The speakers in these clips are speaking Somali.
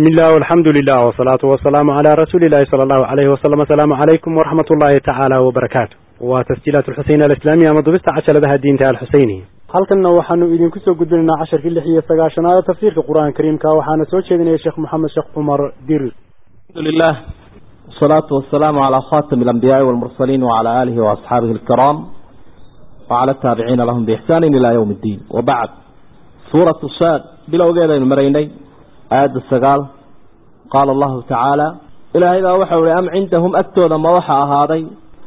بسم الله والحمد لله والصلاة والسلام على رسول الله صلى الله عليه وسلم. السلام عليكم ورحمة الله تعالى وبركاته. وتسجيلات الحسين الإسلامية مضبست عشر لها الدين تاع الحسيني. حلقنا وحنو إذن كسو قدرنا 10 في اللحية سقاشنا على تفسير القرآن الكريم كاوحانا سوتشيدنا يا شيخ محمد شيخ عمر دير. الحمد لله والصلاة والسلام على خاتم الأنبياء والمرسلين وعلى آله وأصحابه الكرام وعلى التابعين لهم بإحسان إلى يوم الدين. وبعد سورة الصاد بلو قيدة المريني آيات السقال قال الله تعالى إلى إذا وحوا لأم عندهم أكتوذا ما وحى هذا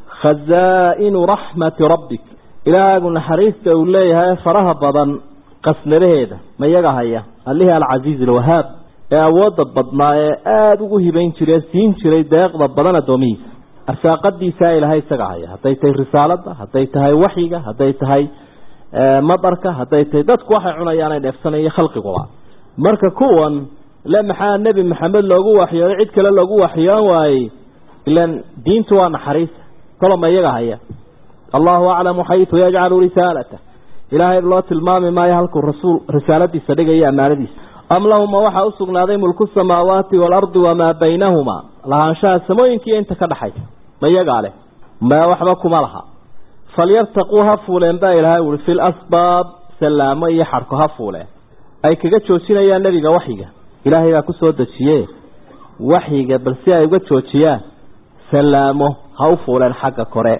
خزائن رحمة ربك إلى أقول حريست أوليها فرها بضا قسن لهذا ما يقهي اللي العزيز الوهاب أود البضناء آدوه بين شري سين شري داق ضبضنا دوميس أرساقد دي سائل هاي سقعية هديت الرسالة هديت هاي وحيقة هديت هاي مطركة هديت دادك وحي عنيانا نفسنا خلق قوة marka kuwan la maxaa nabi maxamed loogu waxyo cid kale loogu waxyaan waay ilan diintu waa naxariis kalama iyaga haya Allahu a'lamu haythu yaj'alu risalata ilaahay loo tilmaamay ma yahalku rasuul risaaladiisa dhigaya amaanadiisa am lahum waxa u sugnaaday mulku samaawaati wal ardi wama baynahuma lahaanshaha samooyinkii inta ka dhaxay ma iyaga leh ma waxba kuma laha falyartaquha fuulan ba ilaahay fil asbab salaamo iyo xarko ha fuulan ay kaga joojinayaan nabiga waxiga ilaahay baa ku soo dajiyay waxiga balsi ay uga joojiyaan salaamo ha u fuulan xagga kore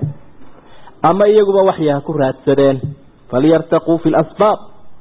ama iyaguba waxyaha ku raadsadeen faliyartaqu fil asbab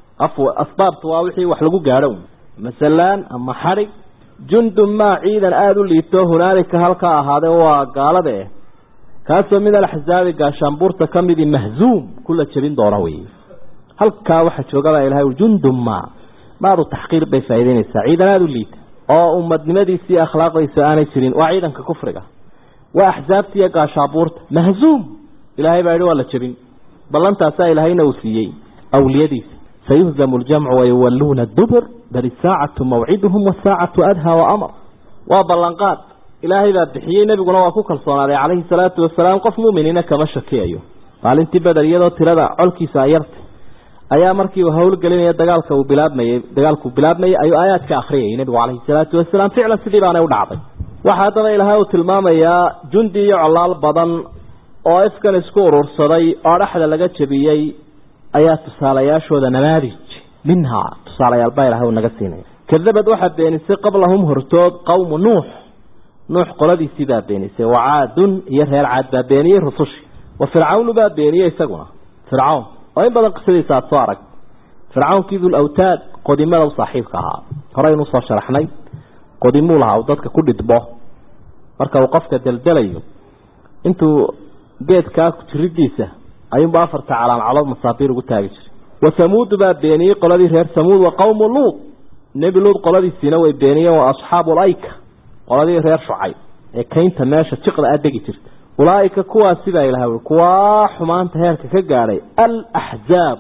asbab waa wixii wax lagu gaaro masalan ama xarig jundum ma ciidan aad u liito hunaalika halka ahaade waa gaalade kaasoo mid al-ahzaab gaashaanbuurta kamidi mahzuum kula jabin doona way halka waxa joogaba ilaahay jundum ما ذو تحقير بفائدين السعيدة لا ذليت أو أمدنمدي سي أخلاقي سؤالي سرين وعيدا ككفرقة وأحزابتي يقع شابورت مهزوم إلهي بعيدو ولا تشرين بل أنت أسا إلهي نوسيي أو ليديس سيهزم الجمع ويولون الدبر بل الساعة موعدهم والساعة أدهى وأمر وبلنقات إلهي ذا بحيي نبي قلوا أكوك الصلاة عليه الصلاة والسلام قف مؤمنين كما شكي أيوه قال انت بدل يدو تلدع علكي سايرت ayaa markii uu hawl galinaya dagaalka uu bilaabmay ayu aayaadka akhriyay nabiga kaleey salaatu wasalaam ficlan sidii baan u dhacday waxa daba ilaahay uu tilmaamaya jundi iyo calaal badan oo ifkan isku urursaday oo dhaxda laga jabiyay ayaa tusaalayaashooda namaadij minha tusaalayaal baa ilaahay naga siinay kadabad waxa beenisay qablahum hortood qawm nuux qoladiisii baa beenisay waadun iyo reer caad baa beeniyay rusush wa fircawn baa beeniyay isaguna fircawn وإن بدأ قصدي سأتوارك فرعون كيذو الأوتاد قدموا له صاحبك هراي نصف شرحني قدموا لها أوتادك كل دباه مركا وقفك دلدليو انتو جيت كاك ترديسة أيوم بافرت على العلاض مصابير وقتاجر وثمود باب بيني قلدي هير ثمود وقوم لوط نبي لوط قلدي السينوي بيني وأصحاب الأيكة قلدي هير شعيب كاين تماشى تقل أدقي ترد أولئك كوا سيدا إلهي كوا حمان تهيرك كجاري الأحزاب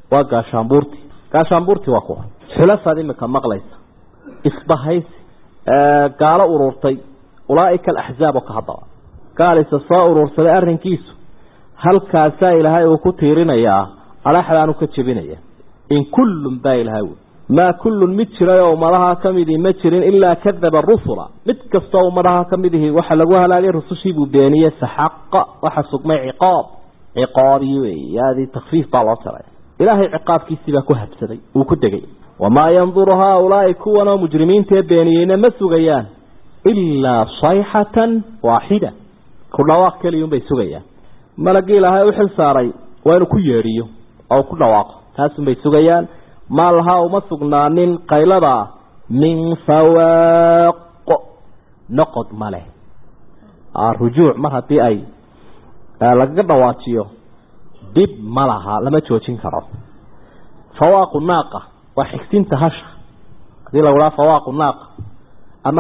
وقاشامبورتي وقوا حلف هذه مكان مغليس إصبحيس قال أرورتي أولئك الأحزاب وكهضا قال إسساء أرورتي أرن كيسو هل كاسا إلهي وكتيرين يا على حلان كتشبين يا إن كل با إلهي ما كل متشر يوم لها كمده متشر إلا كذب الرسل متكستو مرها كمده وحلقوها لالي رسوشيب بيانية سحق وحسق ما عقابي هذه تخفيف بالعصر إلهي عقاب كيسيبا كهب سدي وكدقي وما ينظر هؤلاء كونا مجرمين تبيانيين مسوغيان إلا صيحة واحدة كل واقع كل يوم بيسوغيان ملقي لها وحل ساري وين كياريو أو كل واقع تاسم بيسوغيان ما لها ومسقنانين قيلبا من فواق نقض ماله الرجوع مرهتي أي لقد دواتيو دب مالها لما تشوشين كرو فواق الناقة وحكسين تهش دي لولا فواق الناقة أما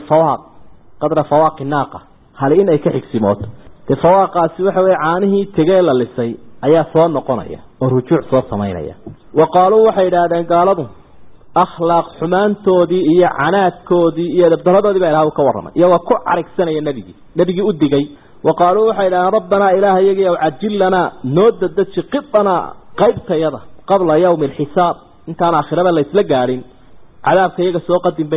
قدر فواق الناقة هل إن أي كحكسيموت الفواق أسوحوي عانه تقيل اللسي أيها صوان نقونية ورجوع صوت سمينية وقالوا وحيدادين قالوا أخلاق حمان تودي إيا عنات كودي إيا دبدالة دي بإلهو كورما إيا وكو عرق سنة يا نبي أدقي وقالوا وحيدان ربنا إله يجي وعجل لنا نوددتش قطنا قيبت يده قبل يوم الحساب انت أنا آخر ما اللي يسلق عادين عذابك يجي سوقت بينه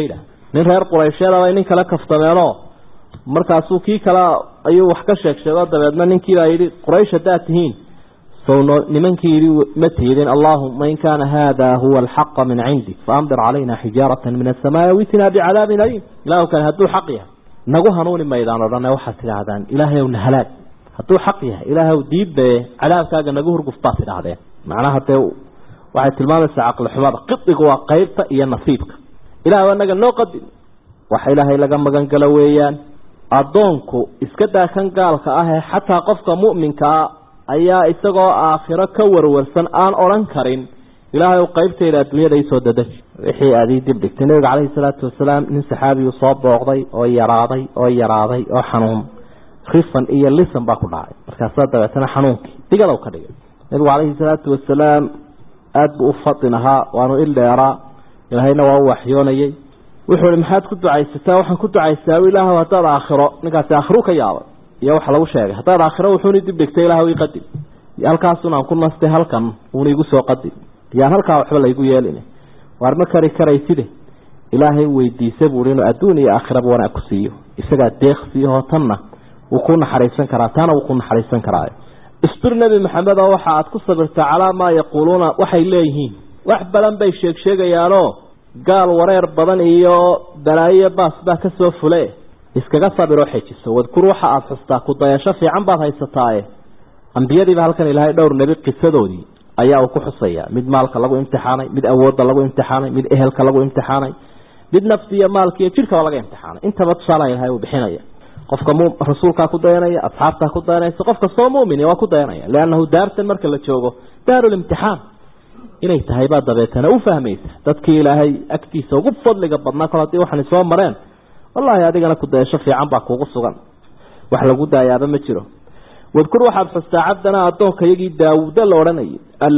nin reer quraysheed ah nin kala kaftameeno markaasuu kii kala ayuu wax ka sheegay dabeedna ninkii baa yiri quraysh daatihiin sawno nimankii yiri ma tiidin allahumma in kana hada huwa alhaq min indik faamdir alayna hijaratan min as-samaa witina bi'adabin alim ilaahu kan hadu haqiya nagu hanuuni maydaan odhan waxa tiraadaan ilaahay una halaag hadu haqiya ilaahay diibbe cadaabkaaga nagu hurguftaa tiraadeen macnaha waxay tilmaamaysaa aqal xumada qidigu waa qaybta iyo nasiibka ilaahay wanaga noo qadim waxa ilaahay laga magan gala weeyaan adoonku iska daakan gaalka ah xataa qofka mu'minka ayaa isagoo aakhiro ka warwarsan aan oran karin ilaahay qaybteeda adduunyada ay soo dadaj wixii aad dib dhigtay nabiga kaleey salaatu wasalaam nin saxaabi uu soo booqday oo yaraaday oo xanuun rifan iyo lisan baa ku dhacay markaas dabeetana xanuunkii digada uu ka dhigay nabiga kaleey salaatu wasalaam aad buu fadinaha waanu ildeera ilaahayna waa waxyoonayay wuxuu maxaad ku ducaysataa waxaan ku ducaysaa ilaahay hadaad aakhiro ninkaas aakhiro ka yaabo iyo waxa lagu sheegay hadaad aakhiro wuxuu dib dhigtay ilaahay qadim halkaasuna aan ku nastay halkan uu igu soo qadim yaan halka waxba la igu yeelinay war ma karaysid ilaahay weydiisay buu inuu adduun iyo aakhiraba wana ku siiyo isaga deeqsiyo tanna uu ku naxariisan karaa taana uu ku naxariisan karaa isbir nabi maxamed waxa aad ku sabirtaa calaama yaquluna waxay leeyihiin wax badan bay sheegayaano gaal wareer badan iyo balaayo baas baa ka soo fulay iskaga sabiro xeejiso wadkur waxa aad xustaa ku dayasho fiican baad haysataa ambiyadii halkan ilaahay dhowr nabi qisadoodii ayaa ku xusaya mid maalka lagu imtixaanay mid awoodda lagu imtixaanay mid ehelka lagu imtixaanay mid nafsiya maalka iyo jirka laga imtixaanay intaba tusaale ilaahay uu bixinaya qofka rasuulka ku dayanaya asxaabta ku dayanaysa qofka soo muumin waa ku dayanaya laanahu daartan marka la joogo daarul imtixaan inay tahay baa dabeetana u fahmaysa dadkii ilaahay agtiisa ugu fadliga badnaa kala waxaan soo mareen wallahi adigana ku dayasho fiican baa kuugu sugan wax lagu daayaaba ma jiro wadkur waxaad xustaa cabdana adoonka yagii daawud la oranayay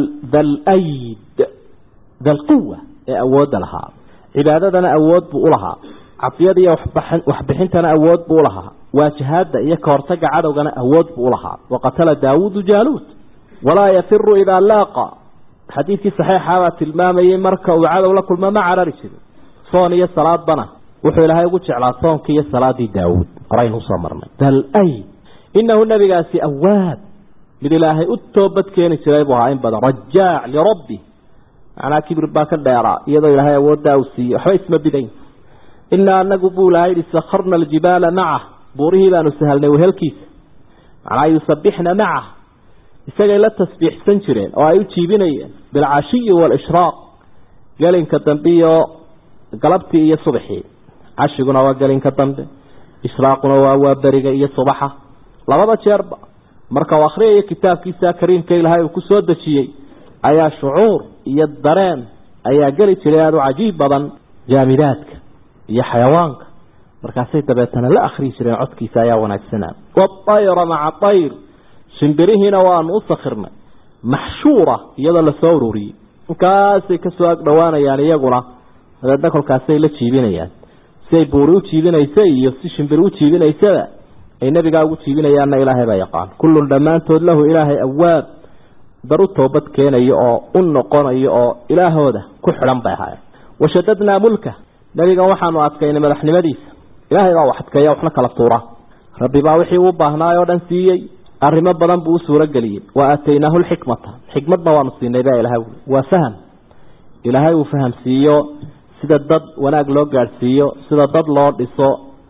dal quwa ee awood lahaa cibaadadana awood buu u lahaa cafiyada iyo waxbixintana awood buu u lahaa waajihaada iyo koortaga cadowgana awood buu u lahaa waqatala daawud jaalut wala yafiru ila laqa xadiiskii saxiixa ah tilmaamayay marka uu cadow la kulmo ma carari jirin soon iyo salaad bana wuxuu ilaahay ugu jeclaa soonka iyo salaadii daawud qoraynu soo marnay dal innahu nabigaasi awaab mid ilaahay u toobad keeni jiray buu ahaa in badan rajaac li rabbi ana kibir baa ka dheeraa iyadoo ilaahay awooda uu siiyay waxba isma bidayn inna anagu buu ilaahay sakharna aljibaala ma'a buurihi baanu sahalnay wehelkiisa ana yusabbihna ma'a isaga la tasbiixsan jireen oo ay u jiibinayeen bil ashiy wal ishraaq galinka dambiyo galabtii iyo subaxii ashiguna waa galinka dambe ishraaquna waa bariga iyo subaxa labada jeerba marka uu akhriyo kitaabkiisa kariimka ilaahay ku soo dajiyay ayaa shucuur iyo dareen ayaa gali jiray aad u cajiib badan jaamidaadka iyo xayawaanka markaasay dabeetana la akhri jireen codkiisa ayaa wanaagsanaa qatayra ma'a tayr shimbirihina waan u sakhirnay mahshura iyada la soo ururiyay kaasay ka soo agdhawaanayaan iyaguna dadka kolkaasay la jiibinayaan say buuri u jiibinaysay iyo si shimbir u jiibinaysay ay nabiga ugu jiibinayaana ilaahay baa yaqaan kullu dhamaantood lahu ilaahay awaab daru toobad keenayo oo u noqonayo oo ilaahooda ku xiran bay ahaayeen washadadna mulka nabiga waxaanu adkaynay madaxnimadiisa ilaahay baa waxadkaya waxna kala tuura rabbi baa wixii uu baahnaa oo dhan siiyay arrimo badan buu suura galiyay wa ataynahu alhikmata hikmadna waanu siinay baa ilaahay waa faham ilaahay uu fahamsiiyo sida dad wanaag loo gaarsiiyo sida dad loo dhiso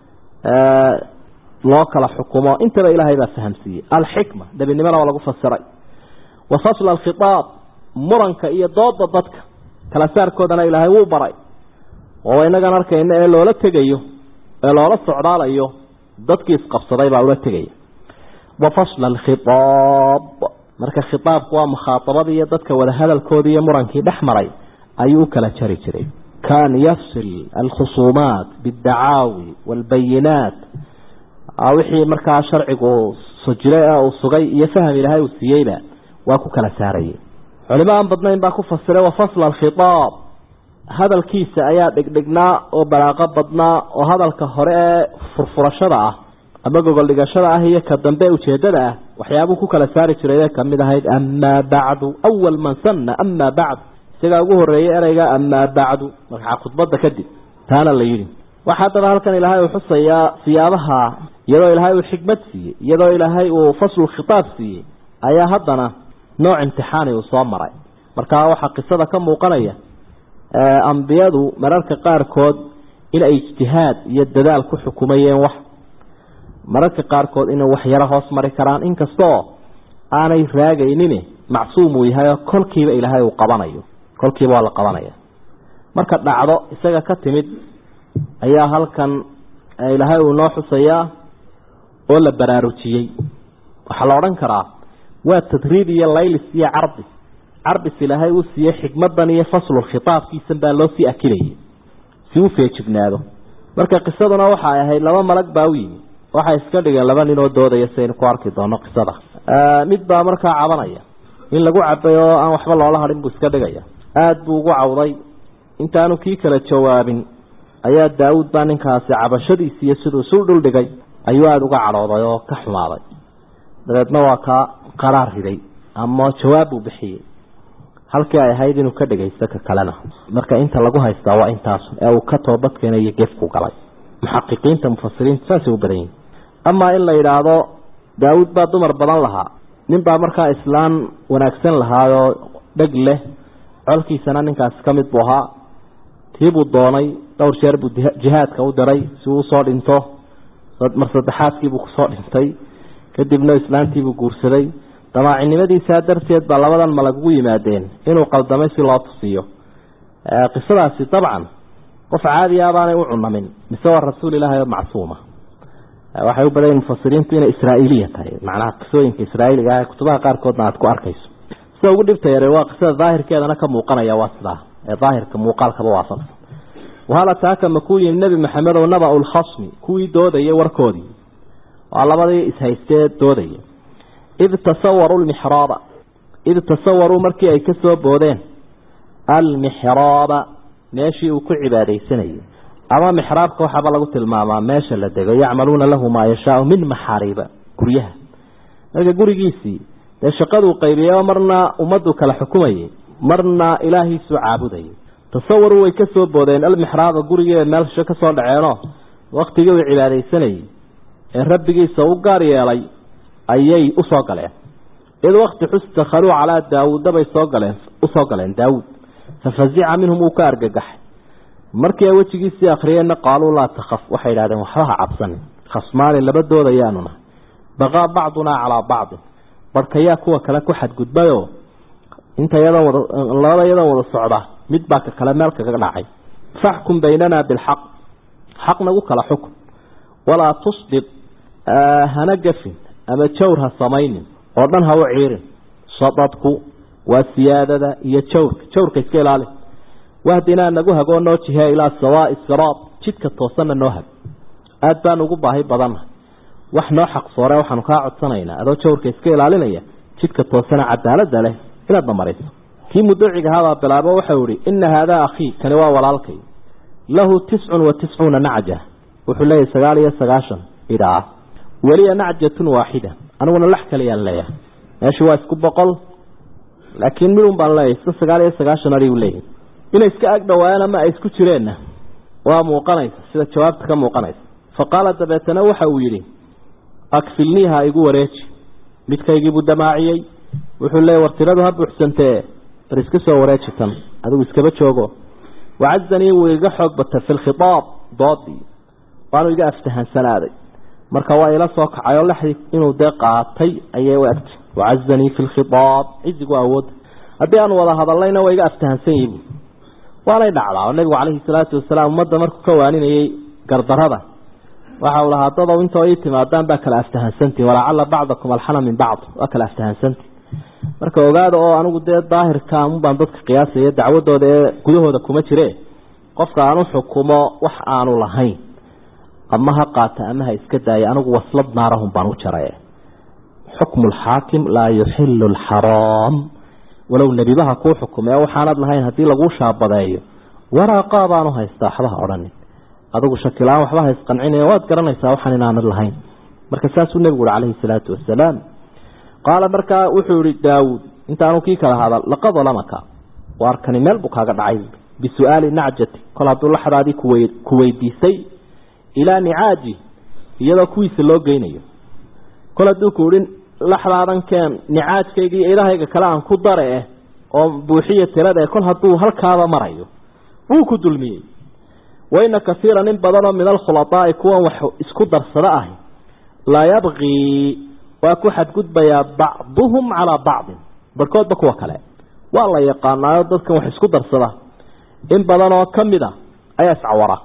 loo kala xukumo intaba ilaahay baa fahamsiiyay alhikma dabinimada waa lagu fasiray wa fasl alkhitab muranka iyo dooda dadka kala saarkoodana ilaahay wuu baray oo inaga arkayna ee loola tagayo ee loola socdaalayo dadkii isqabsaday baa ula tagay wa fasl alkhitab marka khitabku waa mukhatabada iyo dadka wada hadalkooda iyo murankii dhaxmaray ayuu kala jari jiray kan yafsil alkhusumat bid'aawi walbayinat wixii markaa sharcigu sujilay oo sugay iyo faham ilaahay uu siiyayba waa ku kala saarayay culimaan badnayn baa ku fasiray wa fasl alkhitab hadalkiisa ayaa dhigdhignaa oo balaaqo badnaa oo hadalka hore ee furfurashada ah ama gogol dhigashada ah iyo ka dambe ujeedada ah waxyaabo ku kala saari jiray kamid ahayd amma ba'du awwal man sanna amma ba'd sida ugu horeeyay erayga amma ba'du marka khudbada kadib taana la yiri وحتى هلكن إلهي وحصيا سيابها يدو إلهي وحكمت سي يدو إلهي وفصل الخطاب سي أيا هدنا نوع امتحاني وصامري marka waxa qisada ka muuqanaya anbiyadu mararka qaar kood ila ijtihaad iyo dadaal ku xukumayeen wax mararka qaar kood inuu wax yara hoos mari karaan inkastoo aanay raagaynin macsuum uu yahay kolkiiba ilaahay uu qabanayo kolkiiba la qabanaya marka dhacdo isaga ka timid ayaa halkan ilaahay uu noo xusaya oo la baraarujiyay waxa la oran karaa waa tadriib iyo laylis iyo ardi عربس إلهي وسيه حكمة يفصل الخطاب في سنبال الله في أكله سيوفي جبناده مركا قصدنا وحايا هاي لما ملك باوين وحايا اسكاليغا لما نينو دودة يسين كواركي دونو قصده مدبا مركا عبانيا إن لقو عبايو أن وحب الله الله رنبو اسكاليغا بوغو عوضي انتانو كيكالة جواب أياد داود بانين كاسي عباشدي سيسدو سولدو لدغي أيواد وغا عروضيو كحماضي دغيدنا واكا قرار هدي أما جوابو بحيه halkii ay ahayd inuu ka dhageysto ka kalena marka inta lagu haystaa waa intaas ee uu ka toobad keenay gefku galay muxaqiqiinta mufassiriinta saasi u badan ama in la yiraahdo Daawud baa dumar badan lahaa nin baa markaa islaan wanaagsan lahaayo dhag leh colkiisana ninkaas kamid buu ahaa tiibu doonay dhowr jeer buu jihaadka u diray si uu soo dhinto mar saddexaadkii buu ku soo dhintay kadibna islaantii buu guursaday damaacinimadiisa darteed baa labadan malag ugu yimaadeen inuu qaldamay si loo tusiyo qisadaasi dabcan qof caadi ah baan u cunamin misoo rasuul ilaahay macsuuma waxay u badan mufassiriintu inay israa'iiliya tahay macnaha qisooyinka israa'iiliga ah kutubaha qaar koodna aad ku arkayso sida ugu dhibta yare waa qisada daahirkeedana ka muuqanaya waa sida ee daahirka muuqaalka waafaqsan wahala taaka makuuyin nabi maxamed oo naba'ul khasmi kuwii doodayay warkoodii waa labadii ishaystee doodayay إذ تصوروا مركي أي كسوا بودين المحراب ماشي وكل عبادي سنة أما محراب كوحب الله قلت الماما ماشي لديك يعملون له ما يشاء من محاريب كريها لذلك قولي جيسي لشقدوا قيبيا ومرنا أمدوا كالحكومي مرنا إلهي سعابدي تصوروا ويكسوا بودين المحراب قولي ماشي كسوا دعيناه وقت جو عبادي سنة الرب جيسا وقاري علي ayay u soo galeen id waqti xustakhalu ala daawud bay soo galeen daawud fafazi'a minhum ka argagax markii ay wajigiisa akhriyeen qaalu la takhaf waxay yiraahdeen waxba cabsan khasmaan labadooda yaanuna baqa bacduna ala bacd barkaya kuwa kala ku xad gudbayo inta yadan wada socda mid baa kala meel kaga dhacay fahkum baynana bil haqq haqna kala xukm wala tusdib hanagafin ama jawrha samaynin oo dhan ha u ciirin sadadku waa siyaadada iyo jawrka iska ilaali wahdina nagu hago noo jihay ila sawaa'i siraat jidka toosanna noo hab aad baan ugu baahi badan wax noo xaq soore waxaan ka codsanaynaa adoo jawrka iska ilaalinaya jidka toosana cadaalad leh inaad marayso kii muduuciga hada bilaabo waxa uu yiri in hada akhi kana waa walaalkay lahu 99 nacja wuxuu leeyahay 99 idaa ولي نعجة واحدة أنا وانا لحك لي الليا ماشي واسكو بقل لكن منهم بالله يستسقى لي سقاش ناري وليه إن اسكا أقدى وانا ما اسكو ترين وموقنيس سيدة شوابتك موقنيس فقال دبيتنوح ويلي أكفلنيها يقول ريتش بيتك يجيبوا الدماعي ويقول لي وارتردها بحسنتين رسكسوا وريتش تم هذا اسكبت شوقه وعزني ويقحق في الخطاب ضادي وأنا يقع افتهان سنادي marka waa ila soo kacayo laxdi inuu deeqaatay ayay u agtay wa'azani fil khitab izigu awood hadii aan wada hadallayna way iga aftahansan yihiin waalay dhacdaa nabiga kaleey salaatu wasalaam umada markuu ka waaninayay gardarada waxa uu lahaa dad inta ay timaadaan ba kala aftahansantii wala alla bacdakum alhana min bacd wa kala aftahansantii marka ogaado oo anigu daahirka aan baan dadka qiyaasay dacwadooda gudahooda kuma jireen qofka aanu xukumo wax aanu lahayn أما هقات أما هيسكداي أنا وصلت نارهم بانو شراي حكم الحاكم لا يحل الحرام ولو النبي بها كو حكم أو حالات لهين هدي لغو شاب بدايو ورا قابانو هيستاحبها أوراني هذا شكلان وحبها هيسقنعين واد قرنا يساوحني نان لهين مركز ساسو النبي عليه الصلاة والسلام قال مركا وحوري داود انت أنو كيك هذا لقد ظلمك واركني ملبك هذا عايز بسؤال نعجتي قال عبد الله حرادي كويديسي ilaa nicaaji iyadoo kuwiisa loo geynayo kol hadduu ku idhin laxdaadan keen nicaajkayga iyo ilahayga kale aan ku dare oo buuxiya tirada kol hadduu halkaaba marayo wuu ku dulmiyey wayna kasiiran in badanoo min alkhulaطaa'i kuwan wax isku darsada ah laa yabqii waa ku xadgudbayaa bacduhum calaa bacdin barkoodba kuwa kale waa la yaqaanaayo dadkan wax isku darsada in badanoo ka mid a ayaa iscawara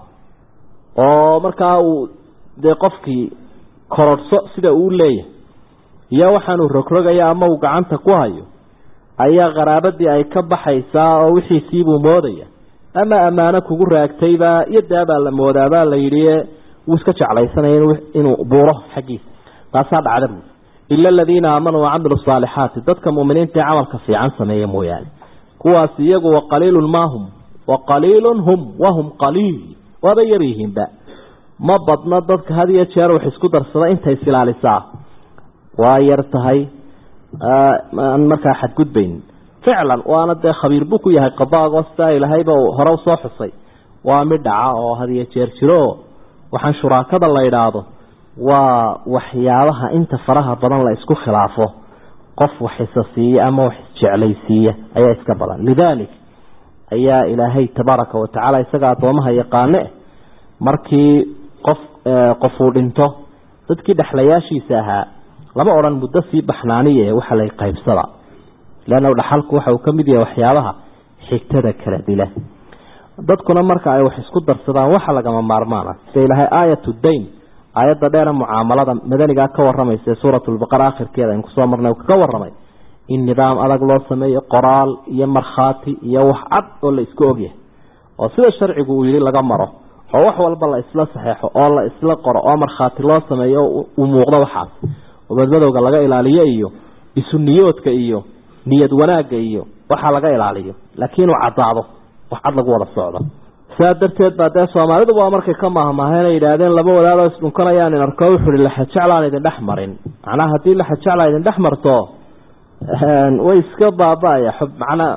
oo markaa uu dee qofkii korodhso sida uu leeyahay iyo waxaanuu rogrogaya ama uu gacanta ku hayo ayaa qaraabadii ay ka baxaysaa oo wixiisiibuu moodaya ama ammaano kugu raagtayba iyo daabaa la moodaabaa la yidhi wuu iska jeclaysanaya inuu buuro xaggiisa taasaa dhacda buu ila aladiina aamanuu wacamilu saalixaati dadka muuminiinta ee camalka fiican sameeya mooyaane kuwaas iyagu waqaliilun maahum waqaliilun hum wahum qaliil waaba yar yihiinba ma badna dadka had iyo jeer wax isku darsada intay isilaalisaa waa yar tahay markaa xadgudbayn ficlan waana dee khabiir buu ku yahay qadaago sidaa ilahayba hore usoo xusay waa mid dhaca oo had iyo jeer jiro waxaan shuraakada la idhaahdo waa waxyaabaha inta faraha badan la isku khilaafo qof wax isa siiya ama wax isjeclaysiiya ayaa iska badan lidalik ayaa ilaahay tabaaraka wa tacaala isaga addoomaha yaqaane markii qofuu dhinto dadkii dhexlayaashiisa ahaa lama odhan muddo sii baxnaaniye waxa lay qaybsada leanna dhaxalku waxa uu ka mid yahay waxyaabaha xigtada kala dila dadkuna marka ay wax isku darsadaan waxa lagama maarmaana sida ilaahay aayatu dayn aayadda dheer mucaamalada madaniga ka waramaysa suuratul baqara aakhirkeeda in ku soo marnay ka waramay in nidaam adag loo sameeyo qoraal iyo markhaati iyo wax cad oo la isku ogyahay oo sida sharcigu uu yiri laga maro oo wax walba la isla saxeexo oo la isla qoro oo markhaati loo sameeyo uu muuqdo waxaas oo badbadowga laga ilaaliyo iyo isu niyoodka iyo niyad wanaaga iyo waxa laga ilaaliyo laakiin uu cadaado wax cad lagu wada socdo saadarteed baad Soomaalidu waa markay ka maahmaaheen yiraahdeen laba walaalo isdhunkanayaan in arko wuxuu la xajaclaan idin dhaxmarin macnaha hadii la xajaclaan idin dhaxmarto way iska baabaya xub macna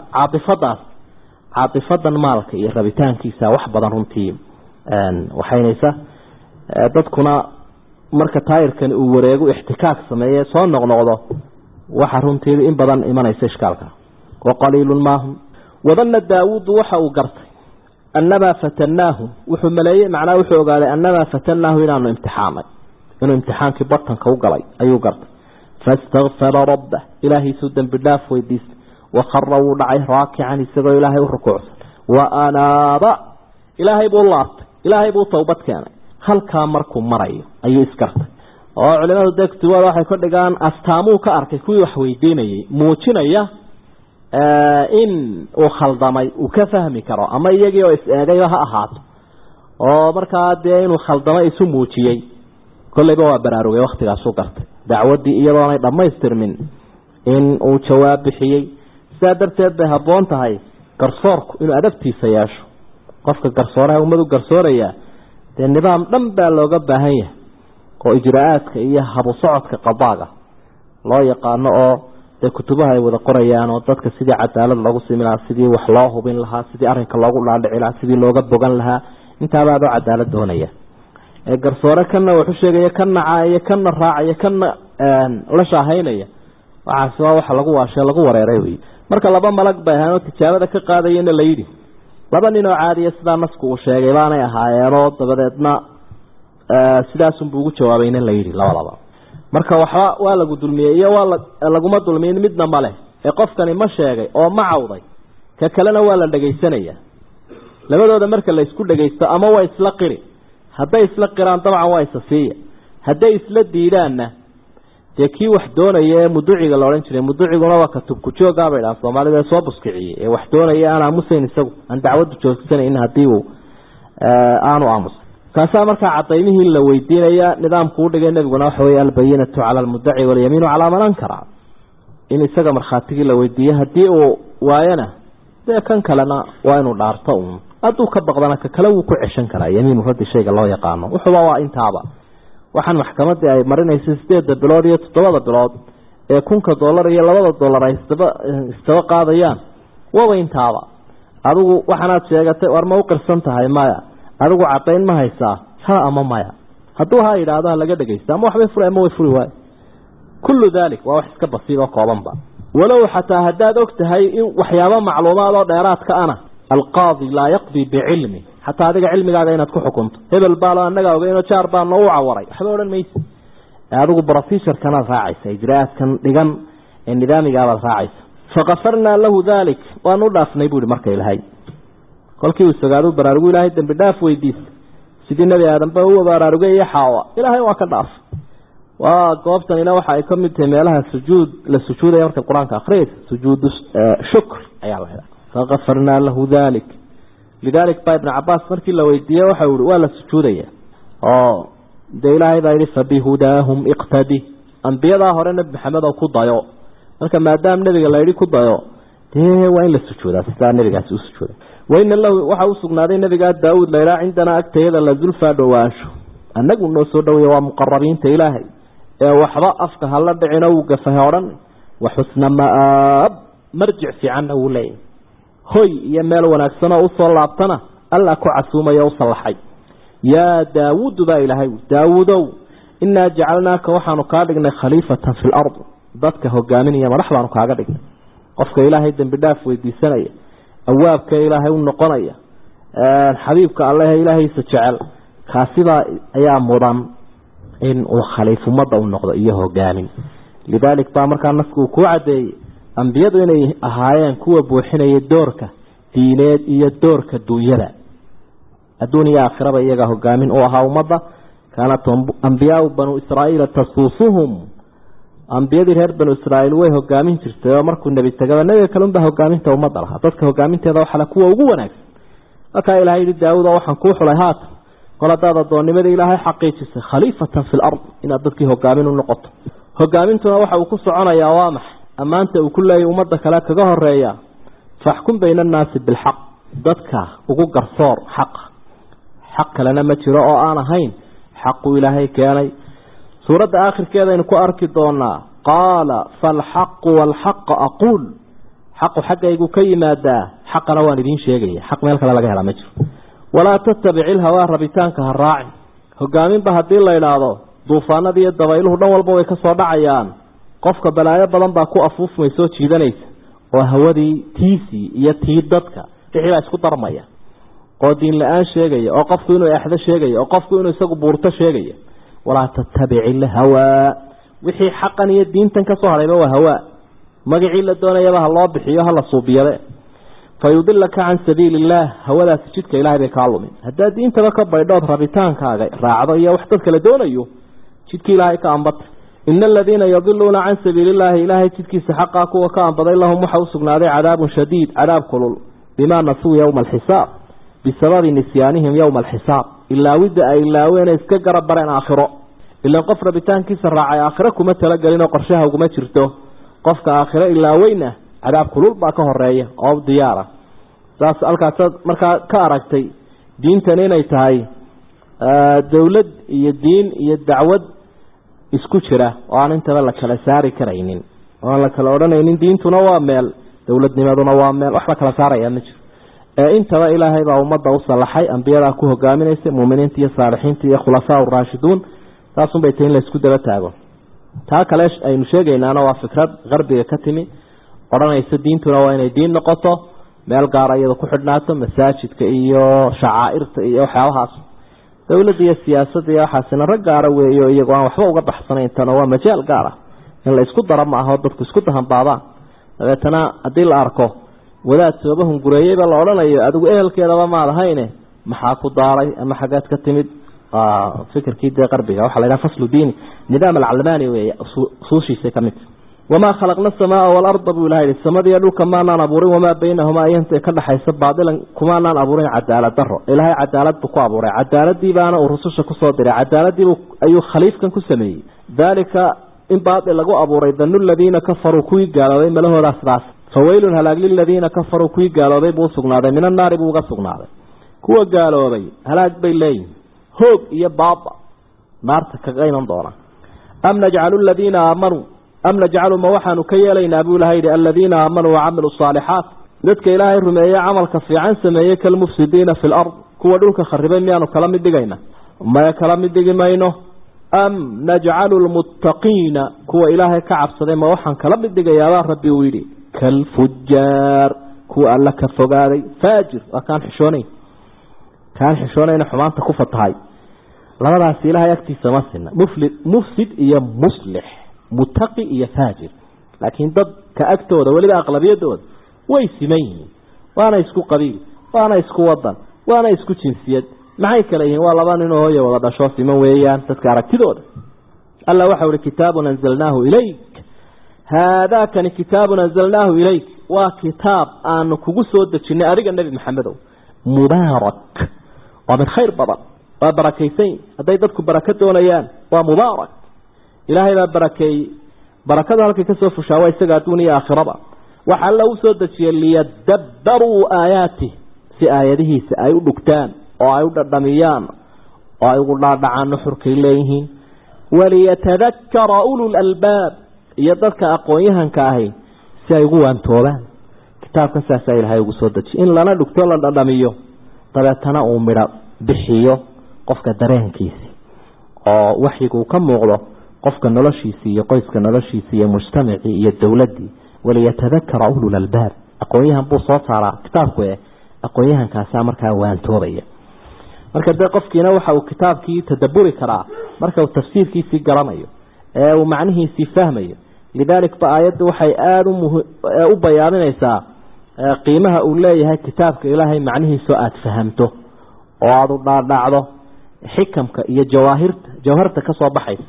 caatifadan maalka iyo rabitaankiisa wax badan runtii waxaynaysa dadkuna marka taayirkan uu wareego ixtikaak sameeyo soo noqnoqdo waxa runtii in badan imanaysa iskaalka wa qaliilun ma wadanna daawud waxa uu gartay annaba fatannaahu wuxuu maleeyay macna wuxuu ogaaday annaba fatannaahu inaanu imtixaanay inuu imtixaankii bartanka u galay ayuu gartay fastaghfara rabbah ilaahi sudan bidaaf weydiis wa kharra dhacay raakican isagoo ilaahay u rukuucsan wa anaaba ilaahay buu laabtay ilaahay buu tawbad keenay halka markuu marayo ayuu iskartay oo culimadu dadku waxay ka dhigaan astaamuu ka arkay kuwii wax weydiinayay muujinaya in uu khaldamay uu ka fahmi karo ama iyagii oo is-eegay ha ahaato oo markaa dee inuu khaldamay isu muujiyay kollayba waa baraarugay waqtigaas u gartay dacwadii iyadoonay dhammaystirmin in uu jawaab bixiyey sidaa darteed bay habboon tahay garsoorku inuu adabtiisa yeesho qofka garsooraha ummadu garsooraya dee nidaam dhan baa looga baahan yahay oo ijraa'aadka iyo habu socodka qadaaga loo yaqaano oo de kutubaha ay wada qorayaan oo dadka sidii cadaalad lagu siminaa sidii wax loo hubin lahaa sidii arrinka loogu dhaadhici lahaa sidii looga bogan lahaa intaaba aad cadaalad doonaya ee garsoore kana wuxuu sheegay kana caaya kana raacaya kana la shaahaynaya waxa lagu waashay lagu wareeray weey marka laba malag bay ahaan oo tijaabada ka qaadayeen la yiri laba nin oo caadiya sida nasku uu sheegay baanay ahaayeen oo dabadeedna sidaas uu ugu jawaabayna la yiri labadaba marka waxa waa lagu dulmiyay iyo waa laguma dulmiin midna male ee qofkani ma sheegay oo ma cawday ka kalena waa la dhageysanaya labadooda marka la isku dhageysto ama waa isla qiri haday isla qiraan dabcan waa isafiya haday isla diidaanna kii wax doonaya muduciga la oran jiray muduciguna waa ka tubku jooga bay Soomaalida soo buskiciyay ee wax doonaya ana museen isagu aan dacwad joogsanay hadii uu aanu aamus kaasa marka cadaymihii la weydiinaya nidaamku u dhigay nabiguna waxa weey albayinatu ala almuddaci wal yaminu ala man ankara in isaga marxaatigii la weydiiyay hadii uu waayana kan kalena waa inuu dhaarto aduu ka baqdana ka kala uu ku ceshan karaa yamiinu radi shayga loo yaqaano wuxuu waa intaaba waxaan maxkamadii ay marinayso 8 bilood iyo 7 bilood ee $1,000 iyo $2 ay istaba qaadayaan waa intaaba adigu waxaanaad sheegatay war ma u qirsan tahay maya adigu cadayn ma haysaa ها أما مايا هدوها إلى هذا لقد جيست أما وحبي فرع أما وفرع واي كل ذلك وحسك بسيطة قوضا ولو حتى هداد وقت هاي وحيابا معلومات ديرات كأنا القاضي لا يقضي بعلمه حتى هذا علمي قاعد ينتكو حكمت هبل بالا أنك وقينو شاربان نوعا وراي حبولا الميس هذا بروفيسور كان راعيس إجراءات كان لغن النظام قال راعيس فغفرنا له ذلك ونضاف نيبود مركي الهي قال كيف استقالوا برارقوا إلهي دم بداف ويديس سيدي النبي آدم فهو برارقوا يحاوى إلهي وكداف وقوابتن إلى وحا يكمل تيميلها السجود للسجود يمرك القرآن كأخريت سجود شكر أي الله فغفرنا له ذلك لذلك ابن عباس مركي لو يديه وحاول ولا السجودية ده إلهي ذا فبهداهم اقتدي أنبياء ظاهرين بمحمد وكضايا marka maadaam nabiga la yiri ku dayo waa in la sujuudaa sida nabigaas u sujuuday وإن الله waxa uu sugnaaday nabiga Daawud la ilaa indana agteeda la zulfa dhawaasho annagu noo soo dhaweeyo waa muqarrabiinta ilaahay ee waxba afka hala dhicina uu gafahay oran wa husna maab marjic fi anna wulay hoy iyo meel wanaagsan oo soo laabtana alla ku casuumayo u salaxay ya Daawud ba ilaahay Daawudow inna ja'alnaaka waxaanu ka dhignay khalifatan fil ard dadka hogaaminaya madax baanu kaaga dhignay qofka ilaahay dambi dhaaf weydiisanaya awaabka ilaahay u noqonaya xabiibka allah ilaahay jecel kaasida ayaa mudan in uu khaliif umada u noqdo iyo hogaamin lidalik ba markaa nasku ku cadeey anbiyadu inay ahaayeen kuwa buuxinaya doorka diineed iyo doorka dunyada adduuniya aakhiraba iyaga hogaamin oo ahaa umada كانت أنبياء بنو إسرائيل تصوصهم أنبياء reer بنو إسرائيل way hogaamin jirtay markuu nabi tagaba nabiga kalun ba hogaaminta umada laha dadka hogaaminteeda waxa la kuwa ugu wanaagsan aka ilaahay Daawud waxaan ku xulay haat qoladaada doonimada ilaahay xaqiijisay khalifatan fil ard in dadkii hogaamin u noqoto hogaamintuna waxa uu ku soconayaa waa max amaanta uu ku leeyahay umada kale kaga horeeya fahkum bayna an-nas bil haqq dadka ugu garsoor xaq lana ma jiro oo aan ahayn حق إلهي كاني سورة آخر كذا إنكو أركي دونا قال فالحق والحق أقول حق يقول كيما دا حق روان دين شيئا حق مالك لا لقاها مجر ولا تتبع الهوى ربيتانك هالراعي هقامين بهدي الله إلى هذا دوفانا دي الدوائله نوال بوي كسوضع عيان قفك بلايا بلان باكو أفوف ميسوت شيدا ليس وهو دي تيسي يتهددك تحيلا اسكو درمية قادين لآن شيئا وقفكو إنو إحدى شيئا وقفكو إنو يساقو بورتا شيئا ولا تتبع الهوى وحي حقا يدين تنكسوها لما هواء مقعي لدونا يبها الله بحيوها الله صوبيا فيضلك عن سبيل الله هو لا سجدك إلهي بكالومين هذا دين تبقى بيضات رابطان كاغي راعضية وحدثك لدونا يو سجدك إلهي كأنبط إن الذين يضلون عن سبيل الله إلهي سجدك سحقاك وكأنبط اللهم محوسقنا ذي عذاب شديد عذاب كلول بما نسوا يوم الحساب بسبب نسيانهم يوم الحساب إلا ود إلا وين إسكجر برين آخره إلا قفر بتان كسر راعي آخركم تلقى لنا قرشها وما شرته قفك آخره إلا وينه عذاب قلوب باكه الرأي أو ديارة سأسألك مركا كاركتي دين تنين يتهاي دولة يدين يدعود إسكوشرة وأنا أنت لك لساري كرينين وأنا لك لورنا دين تنوامل دولة نماد نوامل وحلك لساري يا نجر intaba ilaahay baa umada u salaxay anbiyada ku hogaaminaysa muuminiinta iyo saalixiinta iyo khulafaa raashidun taasum bay teen la isku daba taago taa kale aynu sheegaynaana waa fikrad qarbiga ka timi oranaysa diintuna waa inay diin noqoto meel gaar ah iyada ku xidhnaato masaajidka iyo shacaairta iyo waxyaalahaas dawladda iyo siyaasadda iyo xasina rag gaar ah weeyo iyagoo aan waxba uga baxsanayn tan waa majaal gaar ah in la isku daro ma aha dadku isku dahanbaadaan dabeetana hadii la arko wadaad sababahum gureeyay baa la oranayo adigu ehelkeedaba ma lahayne maxaa ku daaray ama xagaad ka timid fikirkii qarbiga waxa la yiraahdaa faslu diini nidaam al-almani weey suushii kamid wama khalaqna as-samaa wal arda billahi as-samada dhulka ma naan abuurin wama baynahuma ayanta ka dhaxaysa baadilan kuma naan abuurin cadaalad daro ilaahay cadaalad ku abuuray cadaaladii baana uu rususha ku soo diray cadaaladii ayuu khaliifkan ku sameeyay dalika in baadil lagu abuuray danul ladina kafaru kuwi gaalay malahooda asbaas فويل هلاك للذين كفروا كوي قالوا ذي بوسقنا ذي من النار بوغسقنا ذي كوا قالوا ذي هلاك بيلين هوك يبابا نار تكغين انضورا أم نجعل الذين آمنوا أم نجعل موحا نكيالين أبو لهيد الذين آمنوا وعملوا الصالحات ذاتك إلهي رمي عمل كفي عن سميك المفسدين في الأرض كوا دولك خربين ميانو كلام الدقين ما يكلم الدقمينه أم نجعل المتقين كو إلهي كعب صديما وحن كلم الدقيا ربي ويلي كالفجار كو قال لك فقاري فاجر وكان حشوني كان حشوني نحمان تكفت هاي لما إلهي يكتي سمسنا مفسد إيا مصلح متقي إيا فاجر لكن ضد كأكتود ولي أغلبية دود ويسمين وانا يسكو قبيل وانا يسكو وطن وانا يسكو جنسيات maxay kale yihiin waa laba nin oo hooyo wada dhasho siman weeyaan dadka aragtidooda alla waxa uu kitaabun anzalnaahu ilayk hada kan kitaabun anzalnaahu ilayk wa kitaab aan kugu soo dejinay adiga nabi maxamedow mubaarak wa min khayr badan wa barakaysan haday dadku baraka doonayaan waa mubaarak ilaahay baa barakay barakada halka ka soo fushaa waa isaga adduuniya aakhirada waxa alla uu soo dejiyay liyadabbaru aayaati si aayadihiisa ay u dhugtaan oo ay u dhadhamiyaan oo ay ugu dhaadhacaan nuxurkay leeyihiin waliyatadakkara ulul albaab iyo dadka aqoon-yahanka ahi si ay ugu waantoobaan kitaabkan saasa ilaahay ugu soo dejiyo in lana dhugto la dhadhamiyo dabeetana uu midho bixiyo qofka dareenkiisa oo waxyigu ka muuqdo qofka noloshiisa iyo qoyska noloshiisa iyo mujtamacii iyo dawladii waliyatadakkara ulul albaab aqoon-yahan buu soo saaraa kitaabku aqoon-yahankaasa markaa waantoobaya marka dad qofkiina waxa uu kitaabkii tadabburi karaa marka uu tafsiirkiisa garanayo ee uu macnihiisa fahmayo lidalik baayadu waxay aad u bayaaninaysaa qiimaha uu leeyahay kitaabka ilaahay macnihiisa aad fahamto oo aad u dhaadhacdo xikamka iyo jawharta ka soo baxaysa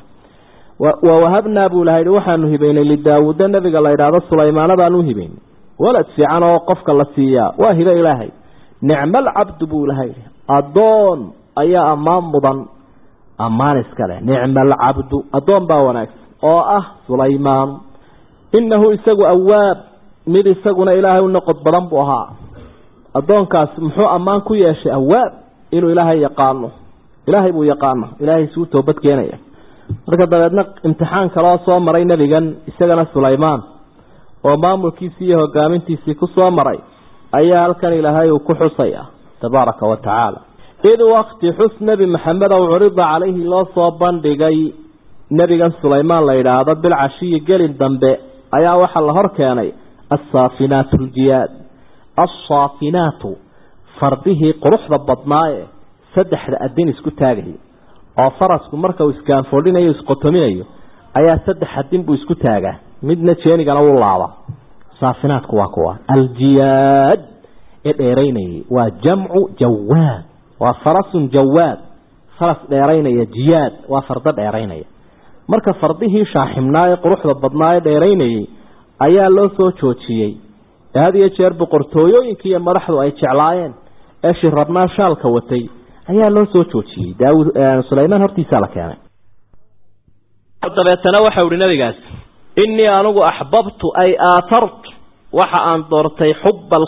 wa wahabna bu ilaahay waxaanu hibaynay lidaawud nabiga la yiraahdo sulaymaan baan u hibaynay walad fiican oo qofka la siiyaa waa hiba ilaahay ni'mal abdu bu ilaahay adoon ayaa amaan mudan amaan iskale ni'mal abdu adoon baa wanaagsan oo ah sulaymaan innahu isagu awaab mid isaguna ilaahay u noqod badan buu ahaa adoonkaas muxuu amaan ku yeeshay awaab inuu ilaahay yaqaano ilaahay buu yaqaano ilaahay suu toobad keenaya marka dabeedna imtixaan kale oo soo maray nabigan isagana sulaymaan oo maamulkiisii iyo hogaamintiisii ku soo maray ayaa halkan ilaahay uu ku xusaya tabaaraka wa tacaala إذ وقت حسن نبي محمد وعرض عليه الله صوبان بغي نبي سليمان ليلة بالعشي قال الدنباء أيا وحل هركاني الصافنات الجياد الصافنات فرده قروح ضبطناه سدح الدين اسكو تاغه oo farasku marka uu iskaan foolinayo isqotominayo ayaa saddex hadin buu isku taagaa midna jeeniga uu laaba saafinaadku waa kuwa aljiyad ee dheeraynay waa jamcu jawaad waa farasun jawaad faras dheeraynaya jiyad waa farda dheeraynaya marka fardihii shaaximnaa quruxda badnaa dheeraynay ayaa loo soo joojiyay hadiye jeer boqortooyooyinkii iyo madaxdu ay jeclaayeen ee shirabnaa shaalka watay ayaa loo soo joojiyay daawud sulaymaan hortiisa la keenay dabeetana waxa uu nabigaas inni anugu ahbabtu ay aatart waxa aan doortay hubbal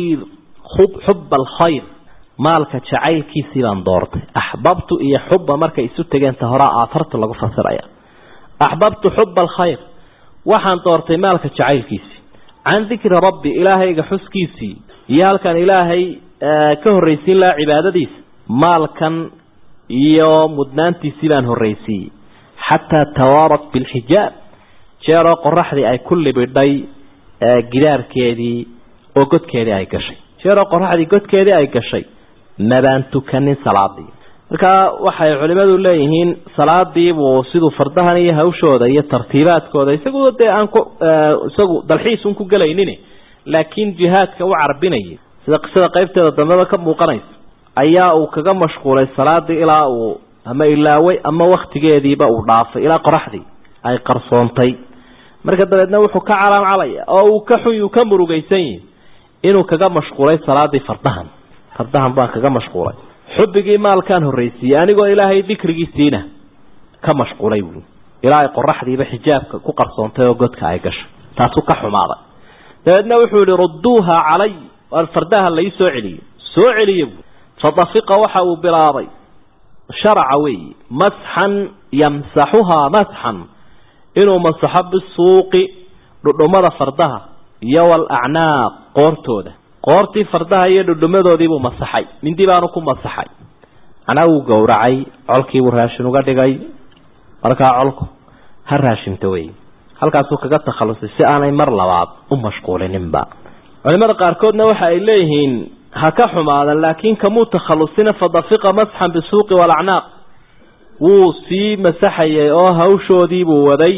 khayr maalka jacaylkiisa baan doortay ahbabtu iyo hubba marka isu tageenta hore aatartu lagu fasiraya ahbabtu hubbal khayr waxaan doortay maalka jacaylkiisa aan dhikra rabbi ilaahayga xuskiisi iyo halkan ilaahay ka horeysiin la cibaadadiisa maalkan iyo mudnaantiisii baan horeysay hatta tawarat bil hijab jeero qoraxdii ay kulli bidhay gidaarkeedii oo godkeedii ay gashay jeero qoraxdii godkeedii ay gashay nabaan tukanin salaadii marka waxay culimadu leeyihiin salaadii buu sidoo fardahan iyo hawshooda iyo tartiibaadkooda isagu dalxiisun ku galaynin laakiin jihaadka uu carbinayay sida qisada qaybteeda dambe ka muuqanaysa ayaa uu kaga mashquulay salaadii ilaa uu ama ilaaway ama waqtigeediiba uu dhaafay ilaa qoraxdii ay qarsoontay marka dabeedna wuxuu ka calaam calaya oo uu ka xuyu ka murugaysan inuu kaga mashquulay salaadii fardahan baa kaga mashquulay xubigii maalkan horeysay anigoo ilaahay dhikrigiisina ka mashquulay ilaa qoraxdiiba xijaabka ku qarsoontay oo godka ay gashay taas uu ka xumaaday dabeedna wuxuu yiri rudduha calay wal fardaha la soo celiyo فطفق وحاو بلابي شرعوي مسحا يمسحها مسحا إنه مسحب السوق لدمد فردها يو الأعناق قورتو ده قورتي فردها يدمدو ديبو مسحي من ديبانكم مسحي أنا وجورعي علكي وراشن وقدقي marka colku ha raashinto way halkaas uu kaga takhalusay si aanay mar labaad u mashquulininba culimada qaar koodna waxa ay leeyihiin ha ka xumaadan laakiin kamu takhalusina fadafiqa masxan bisuuq wal a'naq wuu si masaxayay oo hawshoodii buu waday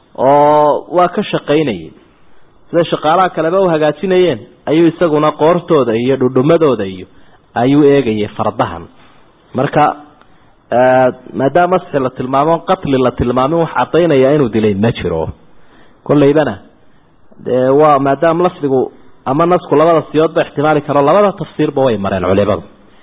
oo waa ka shaqeynayay sida shaqaalaha kale u hagaajinayeen ayuu isaguna qoortooda iyo dhudhumadooda iyo ayuu eegayay fardahan marka maadaama masxi la tilmaamo qatli la tilmaamo wax cadeynaya inuu dilay ma jiro kulleybana waa maadaama lafdigu ama nasku labada siyood ba ihtimaali karo labada tafsiirba way mareen culimadu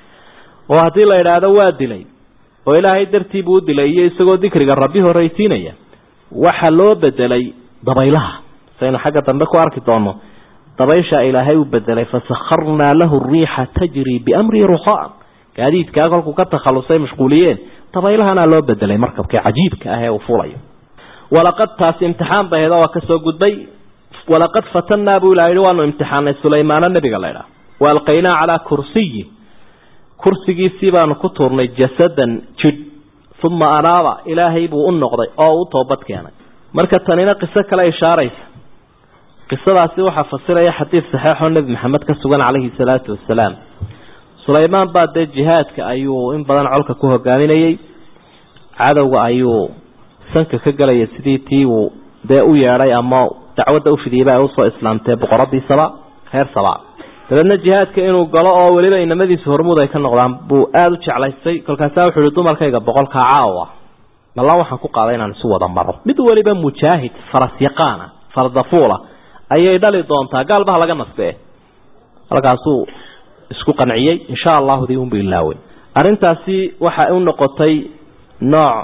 oo hadii la yiraahdo waa dilay oo ilaahay dartii buu dilay iyo isagoo dhikriga rabbi horeysiinaya waxa loo bedelay dabaylaha sayna xagga dambe ku arki doono dabaysha ilaahay u bedelay fasakharna lahu ar-riha tajri bi amri ruqan gaadiidka kolku ka takhalusay mashquuliyeen dabaylahana loo bedelay markabka cajiibka ah ee uu fuulayo walaqad taas imtixaan baheeda waa ka soo gudbay walaqad fatanna bu ilaahay waanu imtixaanay Suleymaan nabiga leeyahay walqayna ala kursiyi kursigiisii baanu ku tuurnay jasadan jid thumma anaba ilaahay buu u noqday oo uu toobad keenay marka tanina qiso kale ishaaraysa qisadaasi waxa fasiraya xadiis saxiix oo nabi maxamed ka sugan calayhi salaatu wassalaam Suleymaan baad jihaadka ayuu in badan colka ku hogaaminayay cadawga ayuu sanka ka galay sidii tii uu u yeeray ama dacwada u fidiyay oo soo islaamtay boqoradii Saba heer Saba dadna jihaadka inuu galo oo waliba inamadiisa hormuud ay ka noqdaan buu aad u jeclaystay kolkaas wuxuu dumarkayga boqolka caawa malaa waxaan ku qaaday inaan isu wada maro mid waliba mujaahid faras yaqaana fardafuula ayay dhali doontaa gaalbaha laga nasbee halkaasuu isku qanciyay insha Allah dii um bilaaway arintaasi waxa uu noqotay nooc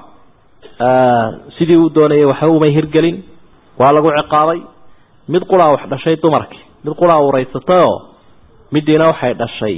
sidii uu doonayay waxa uu ma hirgelin waa lagu ciqaabay mid qura wax dhashay dumarkii mid qura uu reysatay midina waxay dhashay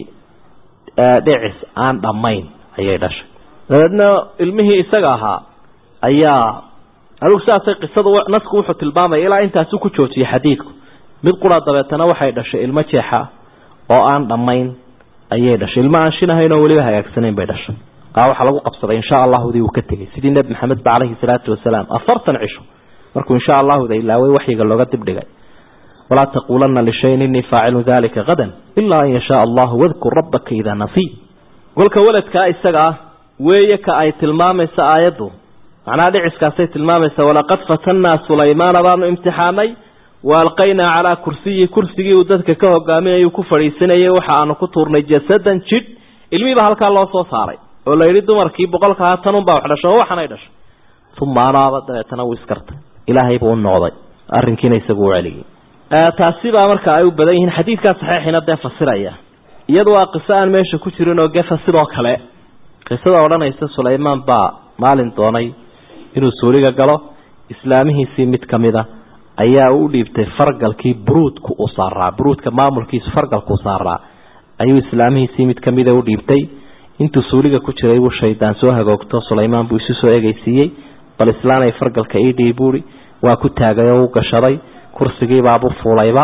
dhicis aan dhamayn ayay dhashay dadna ilmihii isaga ahaa ayaa alugu saasay qisadu nasku wuxuu tilmaamay ilaa intaas ku joojiyay xadiidku mid qura dabeetana waxay dhashay ilmo jeexa oo aan dhamayn ayay dhashay ilma aan shinahayn oo waliba hagaagsaneyn bay dhashay waxa lagu qabsaday insha Allah uu ka tagay sidii nabi maxamed baalayhi salaatu wasalaam afartan cisho markuu insha Allah ilaaway waxiga looga dibdhigay wala taqulanna li shay'in inni faa'ilu dhalika gadan illa an yasha Allah wadhkur rabbaka idha nasi walka waladka isaga weeye ka ay tilmaamaysa aayadu macna dhiciskaasay tilmaamaysa wala qad fatanna Suleymaan baanu imtixaanay walqayna ala kursiyi dadka ka hogaaminay ku fariisanayay waxa aanu ku tuurnay jasadan jid ilmiba halka loo soo saaray oo la yiri dumarkii boqolka tanun baa wax dhasho waxana ay dhashay thumma anaba dabeetana uu iskartay ilaahay buu noqday arrinkiina isagu waaliyay taasiba marka ay u badan yihiin xadiidka saxiixina da fasiraya iyadoo waa qiso aan meesha ku jirin oo gafa sidoo kale qisada oranaysa Suleymaan baa maalin doonay inuu suuriga galo islaamihiisii mid kamida ayaa u dhiibtay fargalkii buruudku u saaraa buruudka maamulkiisa fargalku saaraa ayuu islaamihiisii mid kamida u dhiibtay intuu suuriga ku jiray uu shaydaan soo hagoogto Suleymaan buu isu soo eegaysiiyay bal islaanay fargalka ii dhiiburi waa ku taagay oo gashaday kursigii baabu fuulayba